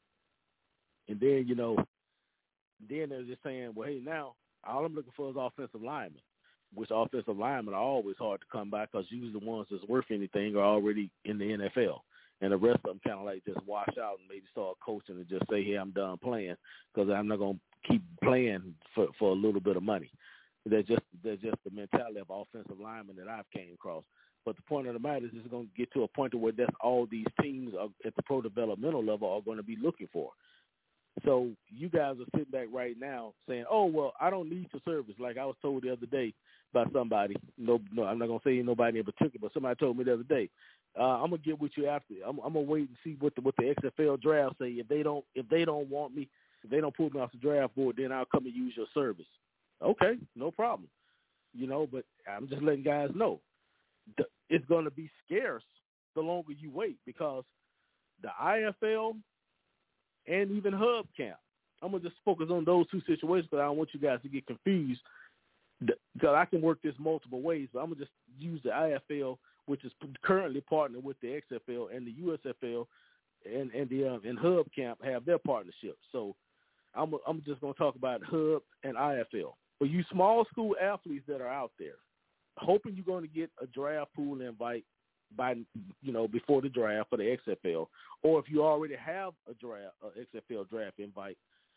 and then you know, then they're just saying, well, hey, now all I'm looking for is offensive linemen, which offensive linemen are always hard to come by because usually the ones that's worth anything are already in the N F L. And the rest of them kind of like just wash out and maybe start coaching and just say, hey, I'm done playing because I'm not going to keep playing for, for a little bit of money. They're just, they're just the mentality of offensive linemen that I've came across. But the point of the matter is it's going to get to a point where that's all these teams are, at the pro developmental level are going to be looking for. So you guys are sitting back right now saying, oh, well, I don't need your service. Like I was told the other day by somebody. No, no, I'm not going to say nobody in particular, but somebody told me the other day, uh, I'm going to get with you after. I'm, I'm going to wait and see what the, what the X F L draft say. If they don't if they don't want me, if they don't pull me off the draft board, then I'll come and use your service. Okay, no problem. You know, but I'm just letting guys know. The, it's going to be scarce the longer you wait because the I F L and even Hub Camp. I'm going to just focus on those two situations because I don't want you guys to get confused because I can work this multiple ways, but I'm going to just use the I F L, which is currently partnered with the X F L, and the U S F L and, and the um, and Hub Camp have their partnership. So I'm, I'm just going to talk about Hub and I F L. For you small school athletes that are out there, hoping you're going to get a draft pool invite by, you know, before the draft for the X F L, or if you already have a draft, a X F L draft invite,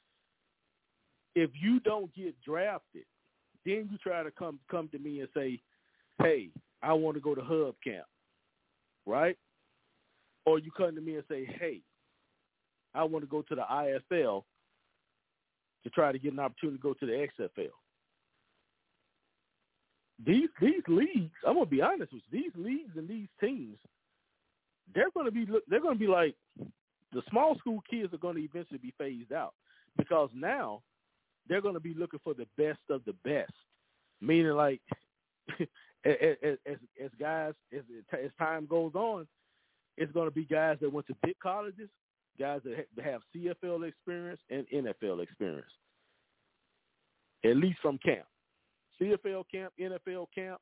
if you don't get drafted, then you try to come come to me and say, hey, I want to go to Hub Camp, right? Or you come to me and say, hey, I want to go to the I F L to try to get an opportunity to go to the X F L. These these leagues, I'm gonna be honest with you. These leagues and these teams, they're gonna be they're gonna be like the small school kids are gonna eventually be phased out because now they're gonna be looking for the best of the best. Meaning, like as, as as guys as as time goes on, it's gonna be guys that went to big colleges, guys that have C F L experience and N F L experience, at least from camp. C F L camp, N F L camp,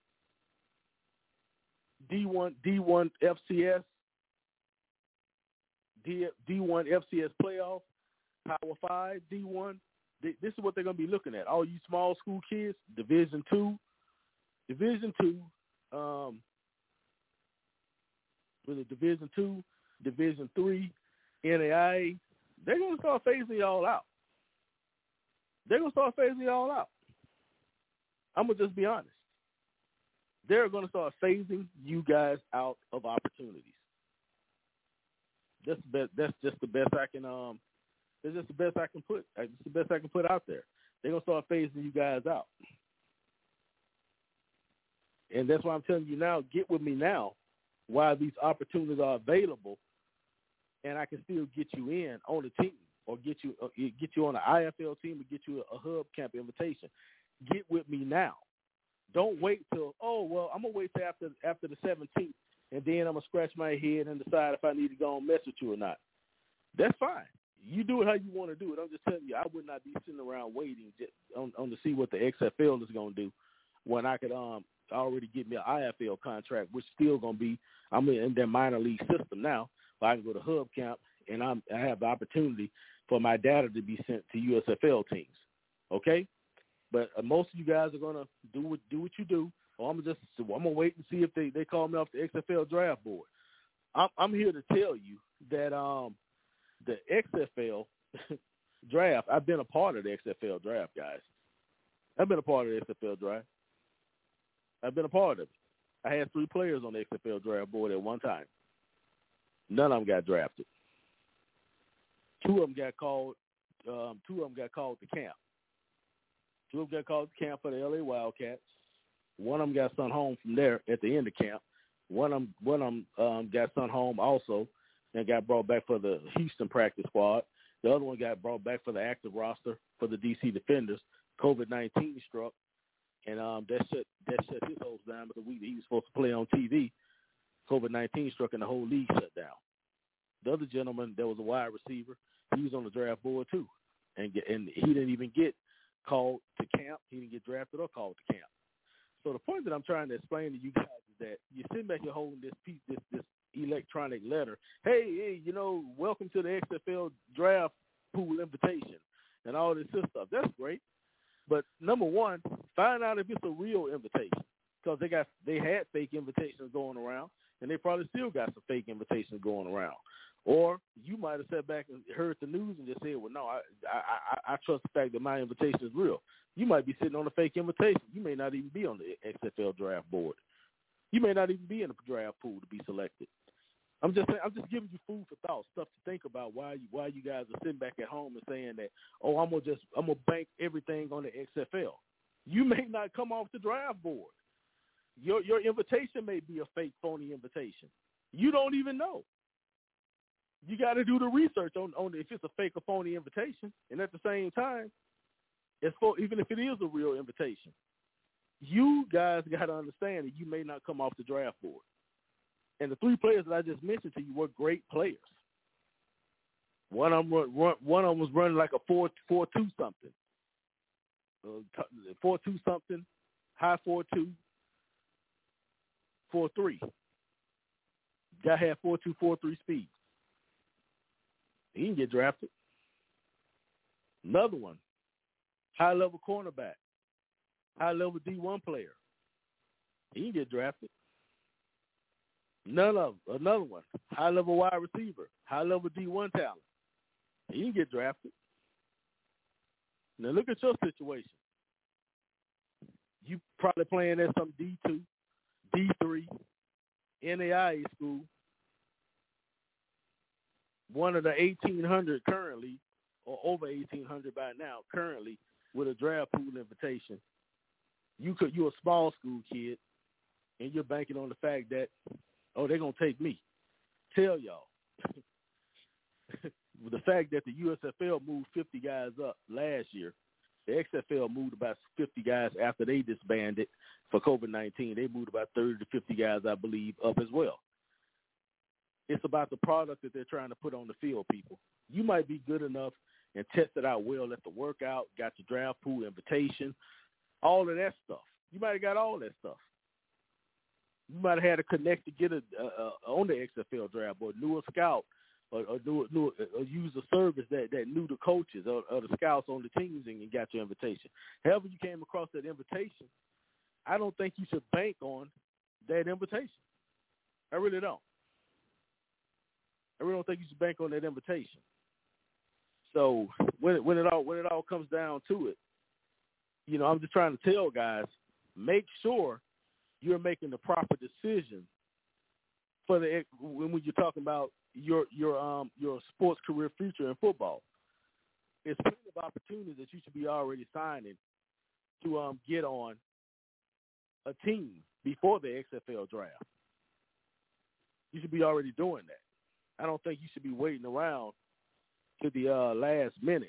D one, D one F C S, D, D1 F C S playoff, Power five, D one. This is what they're going to be looking at. All you small school kids, Division two, Division two, um, with a Division two, Division three, N A I A, they're going to start phasing y'all out. They're going to start phasing y'all out. I'm going to just be honest. They're going to start phasing you guys out of opportunities. That's the best, that's just the best I can um that's just the best I can put it's the best I can put out there. They're going to start phasing you guys out. And that's why I'm telling you now, get with me now while these opportunities are available and I can still get you in on the team or get you uh, get you on an I F L team or get you a, a Hub Camp invitation. Get with me now. Don't wait till, oh, well, I'm going to wait till after, after the seventeenth, and then I'm going to scratch my head and decide if I need to go and mess with you or not. That's fine. You do it how you want to do it. I'm just telling you, I would not be sitting around waiting just on, on to see what the X F L is going to do when I could um already get me an I F L contract, which still going to be, I'm in their minor league system now, but I can go to Hub Camp, and I'm, I have the opportunity for my data to be sent to U S F L teams, okay? But uh, most of you guys are gonna do what do what you do. Or I'm just I'm gonna wait and see if they, they call me off the X F L draft board. I'm I'm here to tell you that um the X F L draft. I've been a part of the X F L draft, guys. I've been a part of the X F L draft. I've been a part of it. I had three players on the X F L draft board at one time. None of them got drafted. Two of them got called. Um, two of them got called to camp. Two of them got called to camp for the L A Wildcats. One of them got sent home from there at the end of camp. One of them, one of them um, got sent home also and got brought back for the Houston practice squad. The other one got brought back for the active roster for the D C Defenders. COVID nineteen struck, and um, that shut that shut his hopes down because we, he was supposed to play on T V. COVID nineteen struck, and the whole league shut down. The other gentleman, that was a wide receiver, he was on the draft board too, and get, and he didn't even get called to camp. He didn't get drafted or called to camp. So the point that I'm trying to explain to you guys is that you're sitting back here holding this piece, this this electronic letter. Hey, hey, you know, welcome to the X F L draft pool invitation and all this stuff. That's great. But number one, find out if it's a real invitation, because they got they had fake invitations going around, and they probably still got some fake invitations going around. Or you might have sat back and heard the news and just said, well, no, I, I, I, I trust the fact that my invitation is real. You might be sitting on a fake invitation. You may not even be on the X F L draft board. You may not even be in the draft pool to be selected. I'm just saying, I'm just giving you food for thought, stuff to think about why you why you guys are sitting back at home and saying that, oh, I'm gonna just I'm gonna bank everything on the X F L. You may not come off the draft board. Your your invitation may be a fake, phony invitation. You don't even know. You got to do the research on, on if it's a fake or phony invitation. And at the same time, it's for, even if it is a real invitation, you guys got to understand that you may not come off the draft board. And the three players that I just mentioned to you were great players. One of them, run, run, one of them was running like a four four two something, uh, four two something, high four two, four three. Guy had four two four three speed. He didn't get drafted. Another one, high-level cornerback, high-level D one player. He didn't get drafted. None of them. Another one, high-level wide receiver, high-level D one talent. He didn't get drafted. Now look at your situation. You probably playing at some D two, D three, N A I A school. One of the eighteen hundred currently, or over eighteen hundred by now, currently with a draft pool invitation. You could, you're a small school kid, and you're banking on the fact that, oh, they're gonna take me. Tell y'all, the fact that the U S F L moved fifty guys up last year, the X F L moved about fifty guys after they disbanded for COVID nineteen. They moved about thirty to fifty guys, I believe, up as well. It's about the product that they're trying to put on the field, people. You might be good enough and tested out well at the workout, got your draft pool invitation, all of that stuff. You might have got all that stuff. You might have had to connect to get a, uh, on the X F L draft board, knew a scout, or, or, knew, knew, or use a service that, that knew the coaches or, or the scouts on the teams and got your invitation. However you came across that invitation, I don't think you should bank on that invitation. I really don't. I really don't think you should bank on that invitation. So when it, when it all when it all comes down to it, you know, I'm just trying to tell guys, make sure you're making the proper decision for the when you're talking about your your um your sports career future in football. There's plenty of opportunities that you should be already signing to um get on a team before the X F L draft. You should be already doing that. I don't think you should be waiting around to the uh, last minute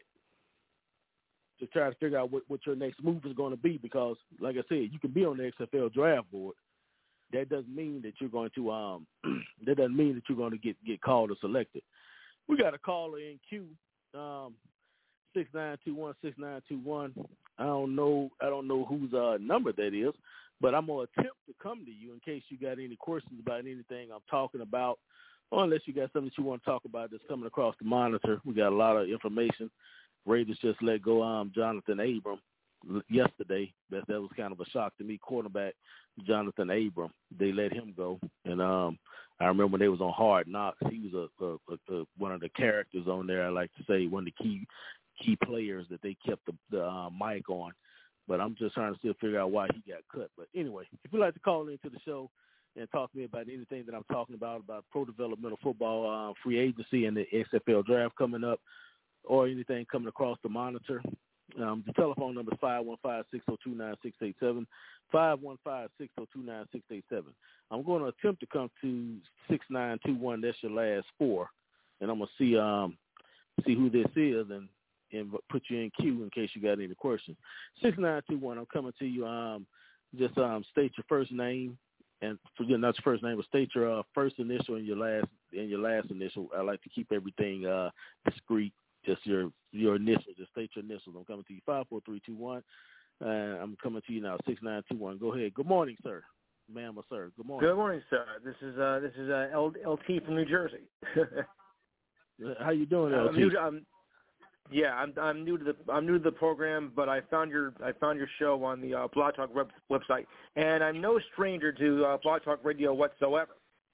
to try to figure out what, what your next move is going to be, because, like I said, you can be on the X F L draft board. That doesn't mean that you're going to um that doesn't mean that you're going to get, get called or selected. We got a caller in queue, um, six nine two one six nine two one. I don't know I don't know whose uh, number that is, but I'm gonna attempt to come to you in case you got any questions about anything I'm talking about. Or unless you got something that you want to talk about that's coming across the monitor. We got a lot of information. Raiders just let go um, Jonathan Abram yesterday. That that was kind of a shock to me. Quarterback Jonathan Abram, they let him go. And um, I remember when they was on Hard Knocks, he was a, a, a, a one of the characters on there. I like to say one of the key key players that they kept the, the uh, mic on. But I'm just trying to still figure out why he got cut. But anyway, if you'd like to call into the show and talk to me about anything that I'm talking about, about pro developmental football, uh, free agency, and the X F L draft coming up, or anything coming across the monitor, Um, the telephone number is five one five, six oh two, nine six eight seven, five one five, six oh two, nine six eight seven. I'm going to attempt to come to six nine two one. That's your last four. And I'm going to see um see who this is and, and put you in queue in case you got any questions. six nine two one, I'm coming to you. Um, just um, state your first name. And forget not your first name, but state your uh, first initial and your last and your last initial. I like to keep everything uh, discreet. Just your your initial. Just state your initials. I'm coming to you five four three two one. Uh, I'm coming to you now six nine two one. Go ahead. Good morning, sir, ma'am or sir. Good morning. Good morning, sir. This is uh, this is uh, L- LT from New Jersey. How you doing, L T? I'm new to, I'm, yeah, I'm I'm new to the I'm new to the program, but I found your I found your show on the uh, Blog Talk web, website, and I'm no stranger to uh, Blog Talk Radio whatsoever.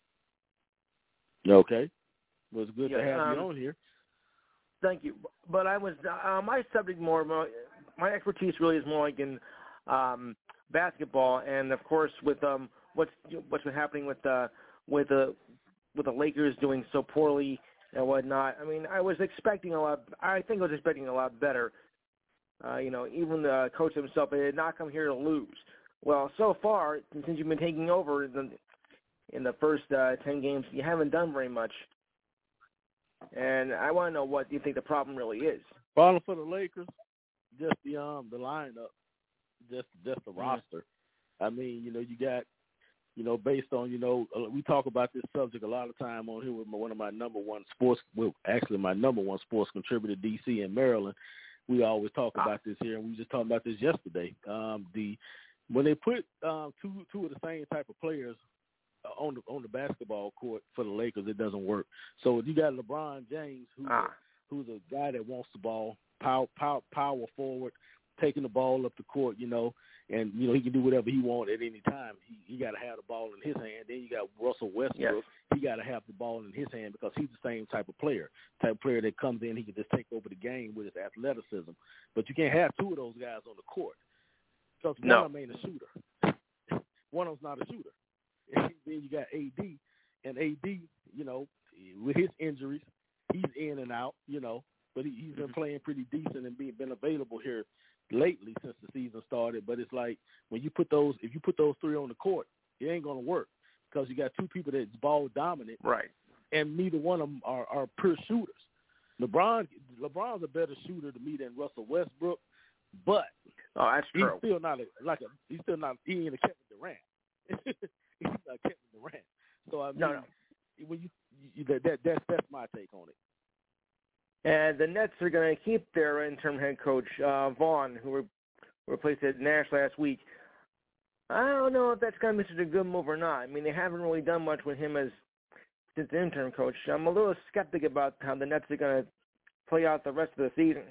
Okay, well, it's good yeah, to have um, you on here. Thank you. But I was uh, my subject more my, my expertise really is more like in um, basketball, and of course with um what's what's been happening with uh with the uh, with the Lakers doing so poorly and whatnot. I mean, I was expecting a lot. I think I was expecting a lot better. Uh, you know, even the coach himself, they did not come here to lose. Well, so far since you've been taking over in the, in the first uh, ten games, you haven't done very much. And I want to know what you think the problem really is. Problem for the Lakers, just the um the lineup, just just the mm-hmm. roster. I mean, you know, you got. You know, based on, you know, we talk about this subject a lot of time on here with my, one of my number one sports, well, actually my number one sports contributor, D C in Maryland. We always talk ah. about this here, and we were just talking about this yesterday. Um, the when they put um, two two of the same type of players uh, on the on the basketball court for the Lakers, it doesn't work. So you got LeBron James, who's ah. a, who's a guy that wants the ball, power power, power forward, taking the ball up the court, you know. And, you know, he can do whatever he wants at any time. He he got to have the ball in his hand. Then you got Russell Westbrook. Yes. He got to have the ball in his hand because he's the same type of player, type of player that comes in, he can just take over the game with his athleticism. But you can't have two of those guys on the court because one no. of them ain't a shooter. One of them's not a shooter. And then you got A D, and A D, you know, with his injuries, he's in and out, you know, but he, he's been mm-hmm. playing pretty decent and being been available here lately since the season started. But it's like when you put those, if you put those three on the court, it ain't going to work because you got two people that's ball dominant, right? And neither one of them are, are pure shooters. LeBron, LeBron's a better shooter to me than Russell Westbrook, but oh, that's he's true. still not a, like a he's still not he ain't a Kevin Durant. He's not Kevin Durant. So I mean, no, no. when you, you that, that that's that's my take on it. And the Nets are going to keep their interim head coach, uh, Vaughn, who re- replaced Ed Nash last week. I don't know if that's going to be such a good move or not. I mean, they haven't really done much with him as since the interim coach. I'm a little skeptic about how the Nets are going to play out the rest of the season.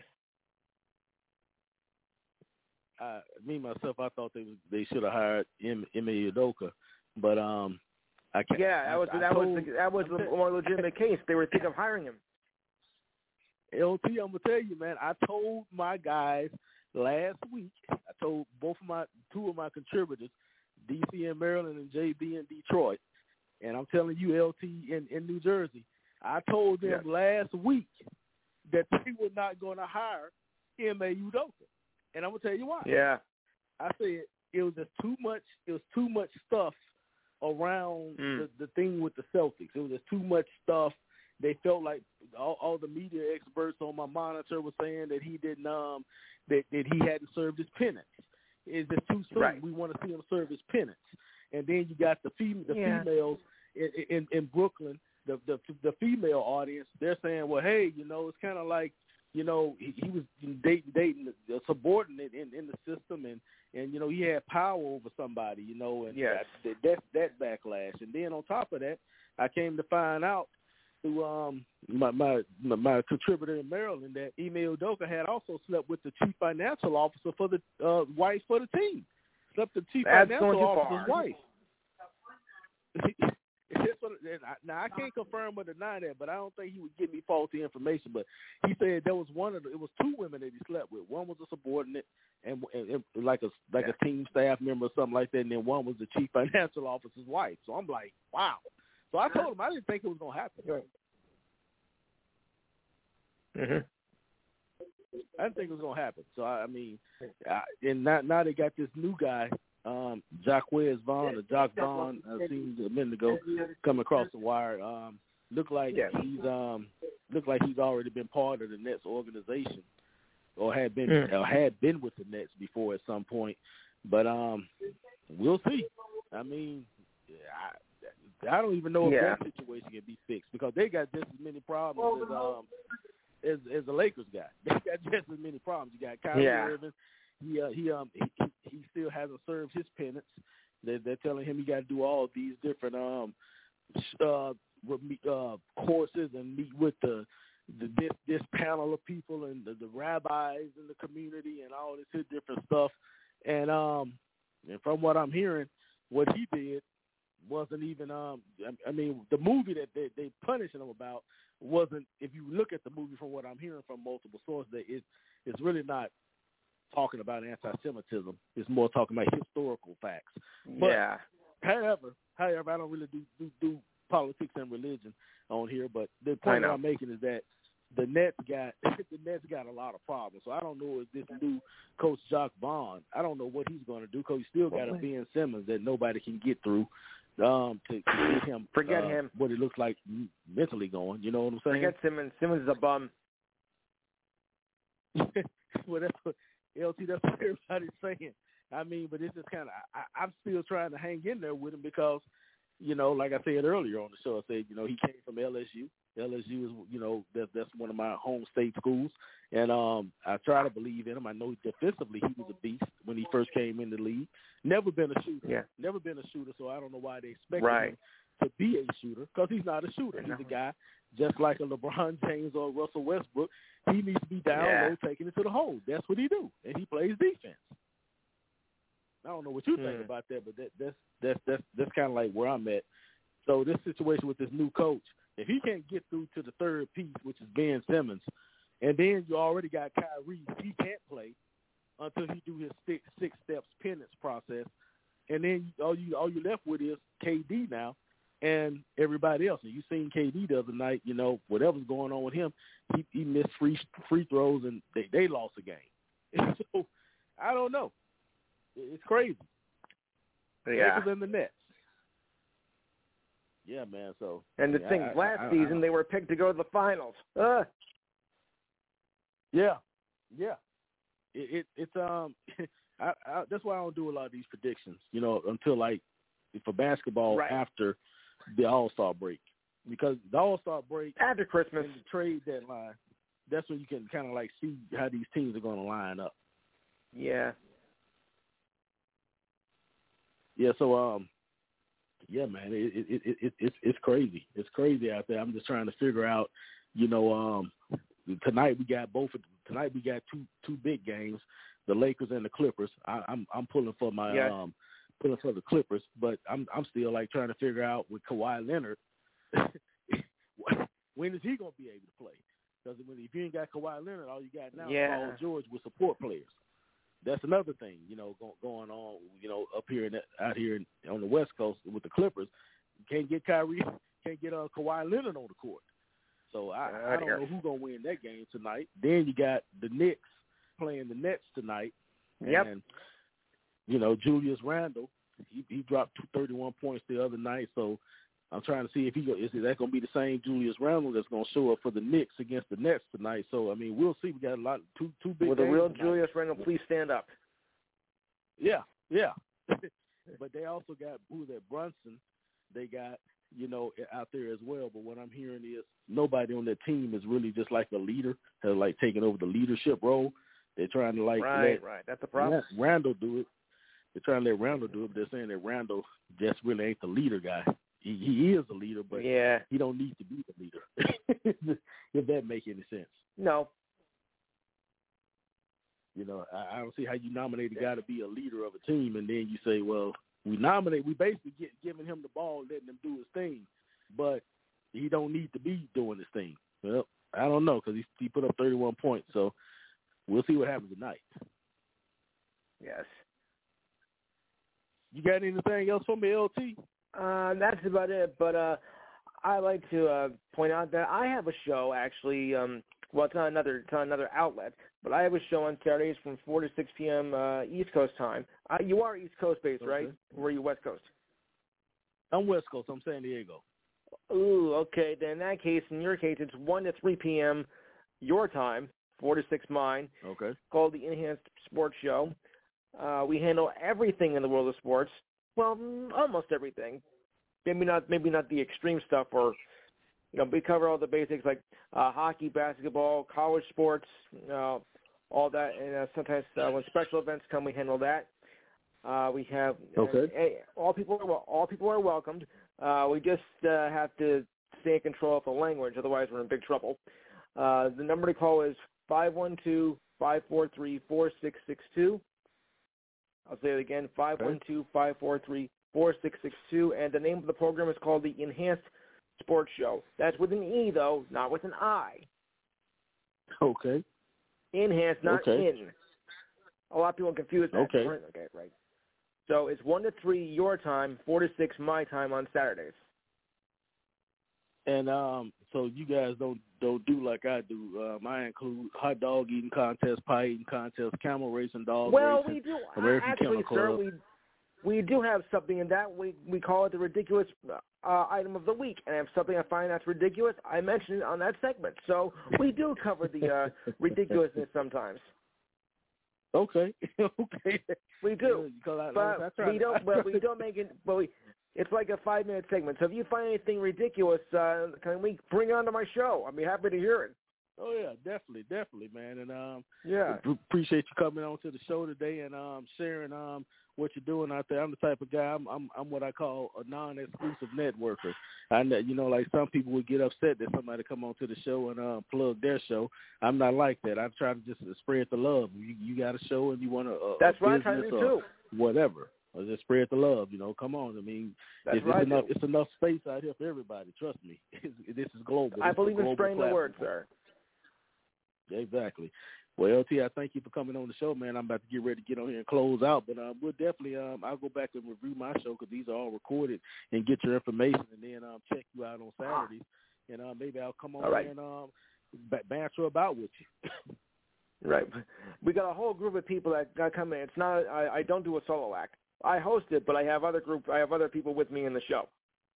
Uh, me, myself, I thought they was, they should have hired Ime Udoka, but um, I can't. Yeah, that was I, I that told, was the, that was the more legitimate case. They were thinking of hiring him. L T, I'm gonna tell you, man. I told my guys last week. I told both of my two of my contributors, D C in Maryland and J B in Detroit, and I'm telling you, L T in, in New Jersey. I told them yeah. last week that they were not going to hire Ime Udoka, and I'm gonna tell you why. Yeah, I said it was just too much. It was too much stuff around mm. the, the thing with the Celtics. It was just too much stuff. They felt like all, all the media experts on my monitor were saying that he didn't, um, that, that he hadn't served his penance. It's just too soon. Right. We want to see him serve his penance. And then you got the, fem- the yeah. females in, in, in Brooklyn, the, the the female audience. They're saying, well, hey, you know, it's kind of like, you know, he, he was dating dating a subordinate in, in the system, and, and you know, he had power over somebody, you know, and yes. that, that that backlash. And then on top of that, I came to find out through um my, my my contributor in Maryland that Ime Udoka had also slept with the chief financial officer for the uh, wife for the team. Slept with the chief That's financial officer's far. wife. Now I can't confirm or deny that, but I don't think he would give me faulty information. But he said there was one of the, it was two women that he slept with. One was a subordinate and, and, and like a like yeah. a team staff member or something like that, and then one was the chief financial officer's wife. So I'm like, wow. So I told him I didn't think it was going to happen. Mm-hmm. I didn't think it was gonna happen. So I, I mean, I, and now, now they got this new guy, um, Jacquez Vaughn or Jock Vaughn. I seen a minute ago coming across the wire. Um, look like yeah. he's um, look like he's already been part of the Nets organization, or had been mm. or had been with the Nets before at some point. But um, we'll see. I mean, I, I don't even know if yeah. that situation can be fixed because they got just as many problems as um. As, as the Lakers got, they got just as many problems. You got Kyrie yeah. Irving. He uh, he um he, he still hasn't served his penance. They, they're telling him he got to do all of these different um uh, uh courses and meet with the, the this this panel of people and the, the rabbis in the community and all this different stuff. And um and from what I'm hearing, what he did wasn't even um I mean the movie that they they punishing him about wasn't, if you look at the movie from what I'm hearing from multiple sources, that it, it's really not talking about anti-Semitism. It's more talking about historical facts. But yeah. however, however, I don't really do, do, do politics and religion on here, but the point that I'm making is that the Nets got the Nets got a lot of problems. So I don't know if this new coach Jock Vaughn, I don't know what he's going to do because he still got a Ben Simmons that nobody can get through. Um, to, to get him, forget uh, him. What it looks like mentally going. You know what I'm saying? Forget Simmons. Simmons is a bum. Well, that's what L T. That's what everybody's saying. I mean, but it's just kind of. I'm still trying to hang in there with him because, you know, like I said earlier on the show, I said, you know, he came from L S U. L S U is, you know, that, that's one of my home state schools, and um, I try to believe in him. I know defensively he was a beast when he first came in the league. Never been a shooter. Yeah. Never been a shooter, so I don't know why they expect right. him to be a shooter because he's not a shooter. He's a guy just like a LeBron James or Russell Westbrook. He needs to be down yeah. low, taking it to the hole. That's what he do, and he plays defense. I don't know what you think hmm. about that, but that, that's that's that's that's kind of like where I'm at. So this situation with this new coach, if he can't get through to the third piece, which is Ben Simmons, and then you already got Kyrie, he can't play until he do his six, six steps penance process, and then all you all you left with is K D now and everybody else. And you seen K D the other night. You know whatever's going on with him, he, he missed free free throws and they, they lost the game. So I don't know. It's crazy. Yeah. Lakers and the Nets. Yeah, man. So and the yeah, thing, I, last I, I, season I, they were picked to go to the finals. Uh. Yeah, yeah. It, it it's um. I, I, that's why I don't do a lot of these predictions. You know, until like for basketball right. after the All-Star break, because the All-Star break after Christmas and the trade deadline, that's when you can kind of like see how these teams are going to line up. Yeah. Yeah. So um. Yeah, man, it, it, it, it, it's it's crazy. It's crazy out there. I'm just trying to figure out, you know, um, tonight we got both. Of, tonight we got two two big games, the Lakers and the Clippers. I, I'm I'm pulling for my yes. um pulling for the Clippers, but I'm I'm still like trying to figure out with Kawhi Leonard when is he gonna be able to play? Because if you ain't got Kawhi Leonard, all you got now yeah. is Paul George with support players. That's another thing, you know, go, going on, you know, up here in the, out here in, on the West Coast with the Clippers. Can't get Kyrie, can't get uh, Kawhi Leonard on the court. So I, uh, I don't dear. know who's gonna win that game tonight. Then you got the Knicks playing the Nets tonight. Yep. And you know Julius Randle, he, he dropped thirty-one points the other night. So I'm trying to see if he go, is that going to be the same Julius Randle that's going to show up for the Knicks against the Nets tonight. So I mean, we'll see. We got a lot, two two big. With a real tonight. Julius Randle, please stand up. Yeah, yeah. But they also got who's that Brunson. They got you know out there as well. But what I'm hearing is nobody on that team is really just like a leader, has like taking over the leadership role. They're trying to like right, let right. That's the problem. Randle do it. They're trying to let Randle do it. But they're saying that Randle just really ain't the leader guy. He, he is a leader, but yeah. he don't need to be the leader. If that makes any sense. No. You know, I, I don't see how you nominate a guy to be a leader of a team, and then you say, well, we nominate, we basically get giving him the ball, letting him do his thing, but he don't need to be doing his thing. Well, I don't know because he, he put up thirty-one points, so we'll see what happens tonight. Yes. You got anything else for me, L T? Uh, that's about it. But uh, I like to uh, point out that I have a show actually um, Well, it's not another it's not another outlet, but I have a show on Saturdays from four to six p.m. Uh, East Coast time. Uh, you are East Coast based, Okay. right? Or are you West Coast? I'm West Coast. I'm San Diego. Ooh, okay. Then in that case, in your case, it's one to three p.m. your time, four to six mine. Okay. Called the Enhanced Sports Show. Uh, we handle everything in the world of sports. Well, mm, almost everything. Maybe not, maybe not the extreme stuff, or you know, we cover all the basics like uh, hockey, basketball, college sports, uh, all that. And uh, sometimes uh, when special events come, we handle that. Uh, we have Okay. uh, all people are all people are welcomed. Uh, we just uh, have to stay in control of the language, otherwise we're in big trouble. Uh, the number to call is five one two, five four three, four six six two. I'll say it again, five one two, five four three, four six six two, and the name of the program is called the Enhanced Sports Show. That's with an E, though, not with an I. Okay. Enhanced, not Okay. in. A lot of people confuse that. Okay. Right? Okay, right. So it's one to three your time, four to six my time on Saturdays. And um, so you guys don't don't do like I do. Um, I include hot dog eating contests, pie eating contests, camel racing, dog well, racing, we do American actually, Kennel sir. Club. We we do have something in that. We we call it the ridiculous uh, item of the week, and if something I find that's ridiculous, I mention it on that segment. So we do cover the uh, ridiculousness sometimes. Okay, okay. We do, yeah, I, but I, I try we to, don't. But we don't make it. But we, it's like a five-minute segment. So if you find anything ridiculous, uh, can we bring it onto my show? I'd be happy to hear it. Oh yeah, definitely, definitely, man. And um, yeah, appreciate you coming on to the show today and um sharing um what you're doing out there. I'm the type of guy. I'm I'm, I'm what I call a non-exclusive networker. I know, you know, like some people would get upset that somebody come on to the show and uh, plug their show. I'm not like that. I try to just spread the love. You, you got a show and you want to uh, that's a what business I'm trying to do or too. Whatever. Or just spread the love. You know, come on. I mean, that's it's, what it's I enough. do. It's enough space out here for everybody. Trust me. This is global. I This believe is in spreading the word, sir. Exactly. Well, L T, I thank you for coming on the show, man. I'm about to get ready to get on here and close out, but um, we'll definitely um, I'll go back and review my show because these are all recorded and get your information, and then um, check you out on Saturdays, and uh, maybe I'll come on all right. and um, banter about with you. Right. We got a whole group of people that got come in. It's not. I, I don't do a solo act. I host it, but I have other group. I have other people with me in the show.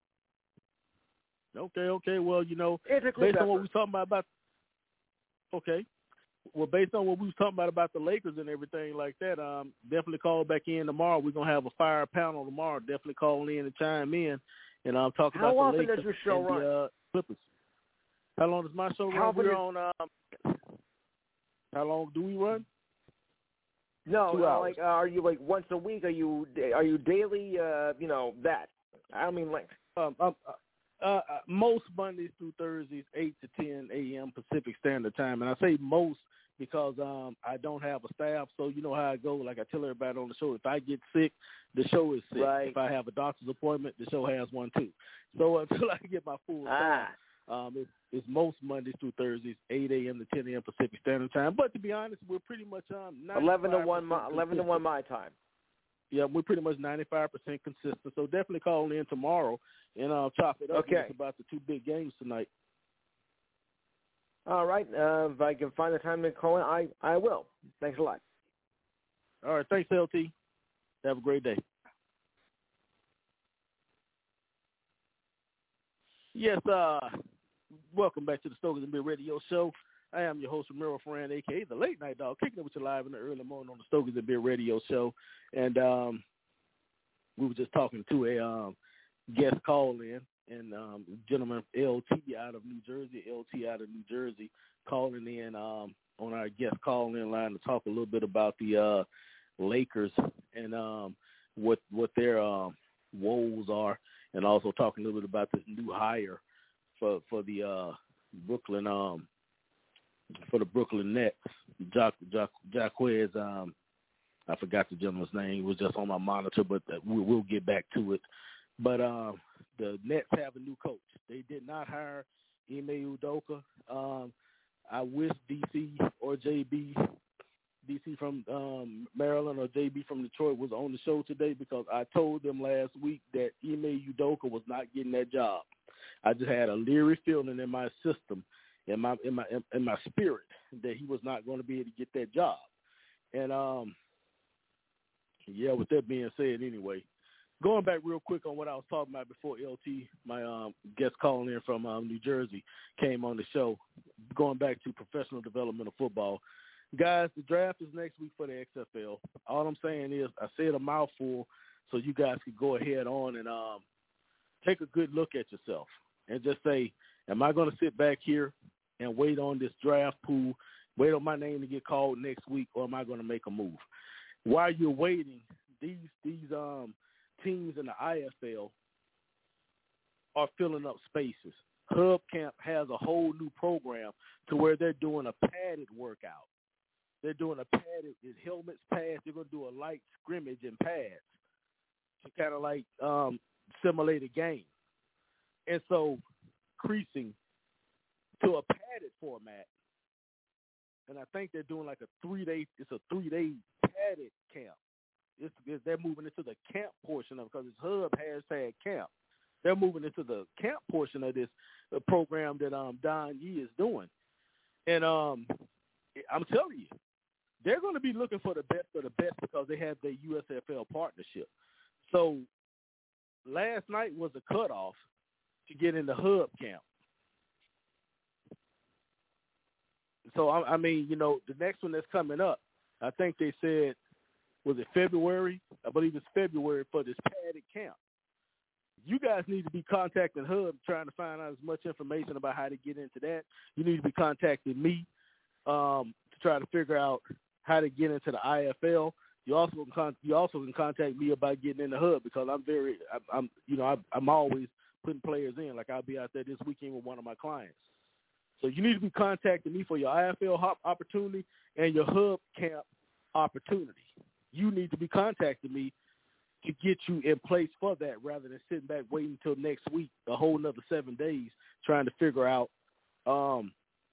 Okay. Okay. Well, you know, it's a group based effort. on what we were talking about, about okay. Well, based on what we was talking about about the Lakers and everything like that, um, definitely call back in tomorrow. We're gonna have a fire panel tomorrow. Definitely call in and chime in, and um, talk How about often the Lakers does your show and run? the uh, Clippers. How long does my show How run? We're is... on. Um, how long do we run? No, Two uh, hours. like uh, are you like once a week? Are you are you daily? Uh, you know that. I don't mean length. Um, um, uh, uh, most Mondays through Thursdays, eight to ten a.m. Pacific Standard Time, and I say most because um, I don't have a staff, so you know how I go. Like I tell everybody on the show, if I get sick, the show is sick. Right. If I have a doctor's appointment, the show has one too. So until I get my full ah. staff, um, it's, it's most Mondays through Thursdays, eight a.m. to ten a.m. Pacific Standard Time. But to be honest, we're pretty much um, eleven to one. My, eleven to one my time. Yeah, we're pretty much ninety-five percent consistent. So definitely call in tomorrow and uh, chop it up okay. with us about the two big games tonight. All right. Uh, if I can find the time to call in, I, I will. Thanks a lot. All right. Thanks, L T. Have a great day. Yes, uh, welcome back to the Stokers and Beer Radio Show. I am your host, Ramiro Ferran, a k a the Late Night Dog, kicking it with you live in the early morning on the Stokers and Beer Radio Show. And um, we were just talking to a um, guest call-in, and um, gentleman L T out of New Jersey, L T out of New Jersey, calling in um, on our guest call-in line to talk a little bit about the uh, Lakers and um, what what their um, woes are, and also talking a little bit about this new hire for for the uh, Brooklyn um, for the Brooklyn Nets, Jac Jac Jaquez. Um, I forgot the gentleman's name. It was just on my monitor, but we, we'll get back to it. But um, the Nets have a new coach. They did not hire Ime Udoka. Um, I wish D C or J B, D C from um, Maryland or J B from Detroit was on the show today, because I told them last week that Ime Udoka was not getting that job. I just had a leery feeling in my system in my in my in my spirit that he was not going to be able to get that job. And um, yeah, with that being said, anyway, going back real quick on what I was talking about before L T, my um, guest calling in from um, New Jersey, came on the show, going back to professional development of football. Guys, the draft is next week for the X F L. All I'm saying is I said a mouthful so you guys could go ahead on and um, take a good look at yourself and just say, am I going to sit back here and wait on this draft pool, wait on my name to get called next week, or am I going to make a move? While you're waiting, these these um, teams in the I F L are filling up spaces. Hub Camp has a whole new program to where they're doing a padded workout. They're doing a padded, it's helmets, pads. They're going to do a light scrimmage in pads to kind of like um, simulate a game. And so creasing to a padded format, and I think they're doing like a three-day, it's a three-day padded camp. It's, it's, they're moving into the camp portion of it because it's Hub hashtag camp. They're moving into the camp portion of this uh, program that um, Don Yee is doing. And um, I'm telling you, they're going to be looking for the best of the best because they have their U S F L partnership. So last night was a cutoff to get into Hub Camp. So, I, I mean, you know, the next one that's coming up, I think they said, was it February? I believe it's February for this padded camp. You guys need to be contacting Hub, trying to find out as much information about how to get into that. You need to be contacting me um, to try to figure out how to get into the I F L. You also can con- you also can contact me about getting in the Hub because I'm very, I'm, I'm you know, I'm, I'm always putting players in. Like I'll be out there this weekend with one of my clients. So you need to be contacting me for your I F L hop opportunity and your Hub Camp opportunity. You need to be contacting me to get you in place for that rather than sitting back waiting until next week, a whole another seven days, trying to figure out um,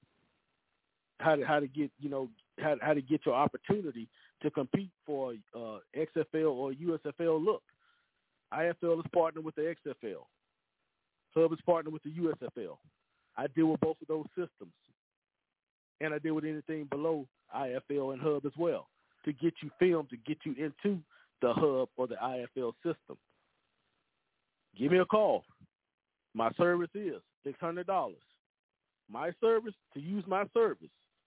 how to how to get you know how how to get your opportunity to compete for uh, X F L or U S F L look. I F L is partnered with the X F L. Hub is partnered with the U S F L. I deal with both of those systems, and I deal with anything below I F L and Hub as well to get you filmed, to get you into the Hub or the I F L system. Give me a call. My service is six hundred dollars. My service, to use my service,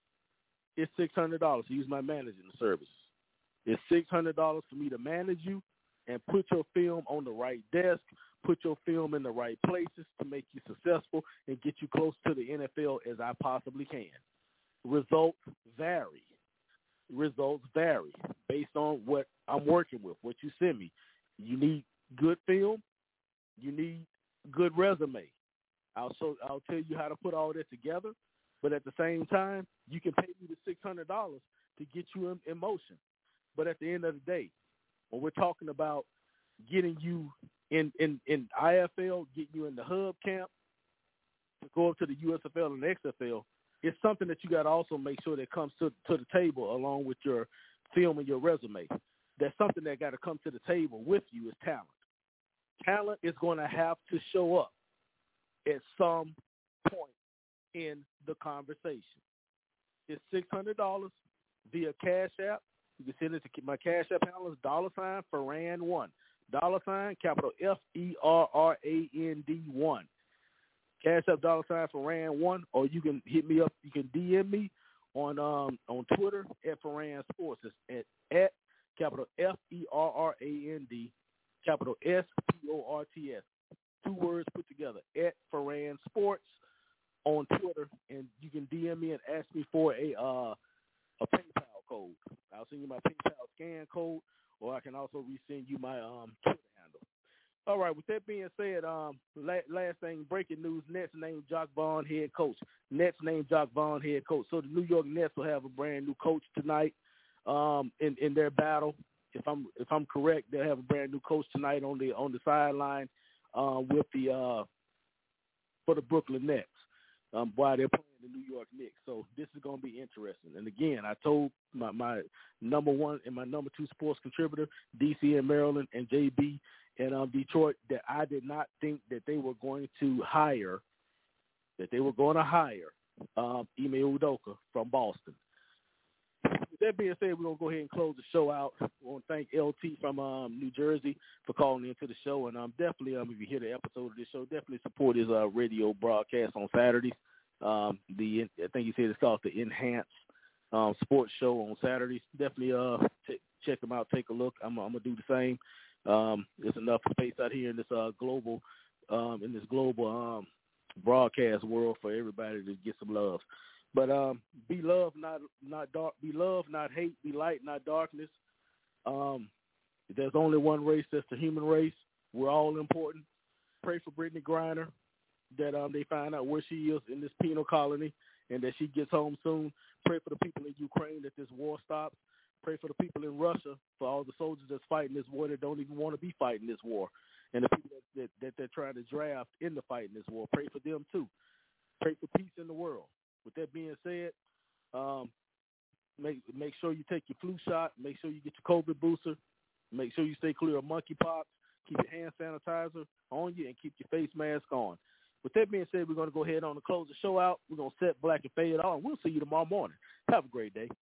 is six hundred dollars to use my managing service. It's six hundred dollars for me to manage you and put your film on the right desk, put your film in the right places to make you successful and get you close to the N F L as I possibly can. Results vary. Results vary based on what I'm working with, what you send me. You need good film. You need good resume. I'll show, I'll tell you how to put all that together, but at the same time, you can pay me the six hundred dollars to get you in, in motion. But at the end of the day, when we're talking about getting you in, in, in I F L, getting you in the Hub Camp, to go up to the U S F L and the X F L, it's something that you got to also make sure that comes to, to the table along with your film and your resume. That's something that got to come to the table with you is talent. Talent is going to have to show up at some point in the conversation. It's six hundred dollars via Cash App. You can send it to my Cash App handle is dollar sign Ferran one. Dollar sign, capital F E R R A N D one. Cash App dollar sign Ferran one, or you can hit me up. You can D M me on um on Twitter at Ferran Sports. It's at, at capital F E R R A N D, capital S P O R T S. Two words put together, at Ferran Sports on Twitter, and you can D M me and ask me for a uh, a PayPal code. I'll send you my PayPal scan code, or I can also resend you my um Twitter handle. All right, with that being said, um, last thing, breaking news, Nets named Jacques Vaughn head coach. Nets named Jacques Vaughn head coach. So the New York Nets will have a brand new coach tonight um, in, in their battle. If I'm if I'm correct, they'll have a brand new coach tonight on the on the sideline uh, with the uh, for the Brooklyn Nets um, while they're playing the New York Knicks. So this is going to be interesting. And again, I told my, my number one and my number two sports contributor, D C and Maryland, and J B in um, Detroit, that I did not think that they were going to hire, that they were going to hire um, Ime Udoka from Boston. With that being said, we're going to go ahead and close the show out. I want to thank L T from um, New Jersey for calling into the show. And um, definitely, um, if you hear the episode of this show, definitely support his uh, radio broadcast on Saturdays. Um, the I think he said it's called the Enhanced um, Sports Show on Saturdays. Definitely uh, t- check them out, take a look. I'm, I'm going to do the same. Um, there's enough space out here in this uh, global, um, in this global um, broadcast world for everybody to get some love. But um, be love, not not dark. Be love, not hate. Be light, not darkness. Um, there's only one race. That's the human race. We're all important. Pray for Brittany Griner that um, they find out where she is in this penal colony and that she gets home soon. Pray for the people in Ukraine that this war stops. Pray for the people in Russia, for all the soldiers that's fighting this war that don't even want to be fighting this war, and the people that, that, that they're trying to draft into fighting this war. Pray for them too. Pray for peace in the world. With that being said, um, make make sure you take your flu shot. Make sure you get your COVID booster. Make sure you stay clear of monkeypox. Keep your hand sanitizer on you and keep your face mask on. With that being said, we're going to go ahead on and close the show out. We're going to set Black and Fade on. We'll see you tomorrow morning. Have a great day.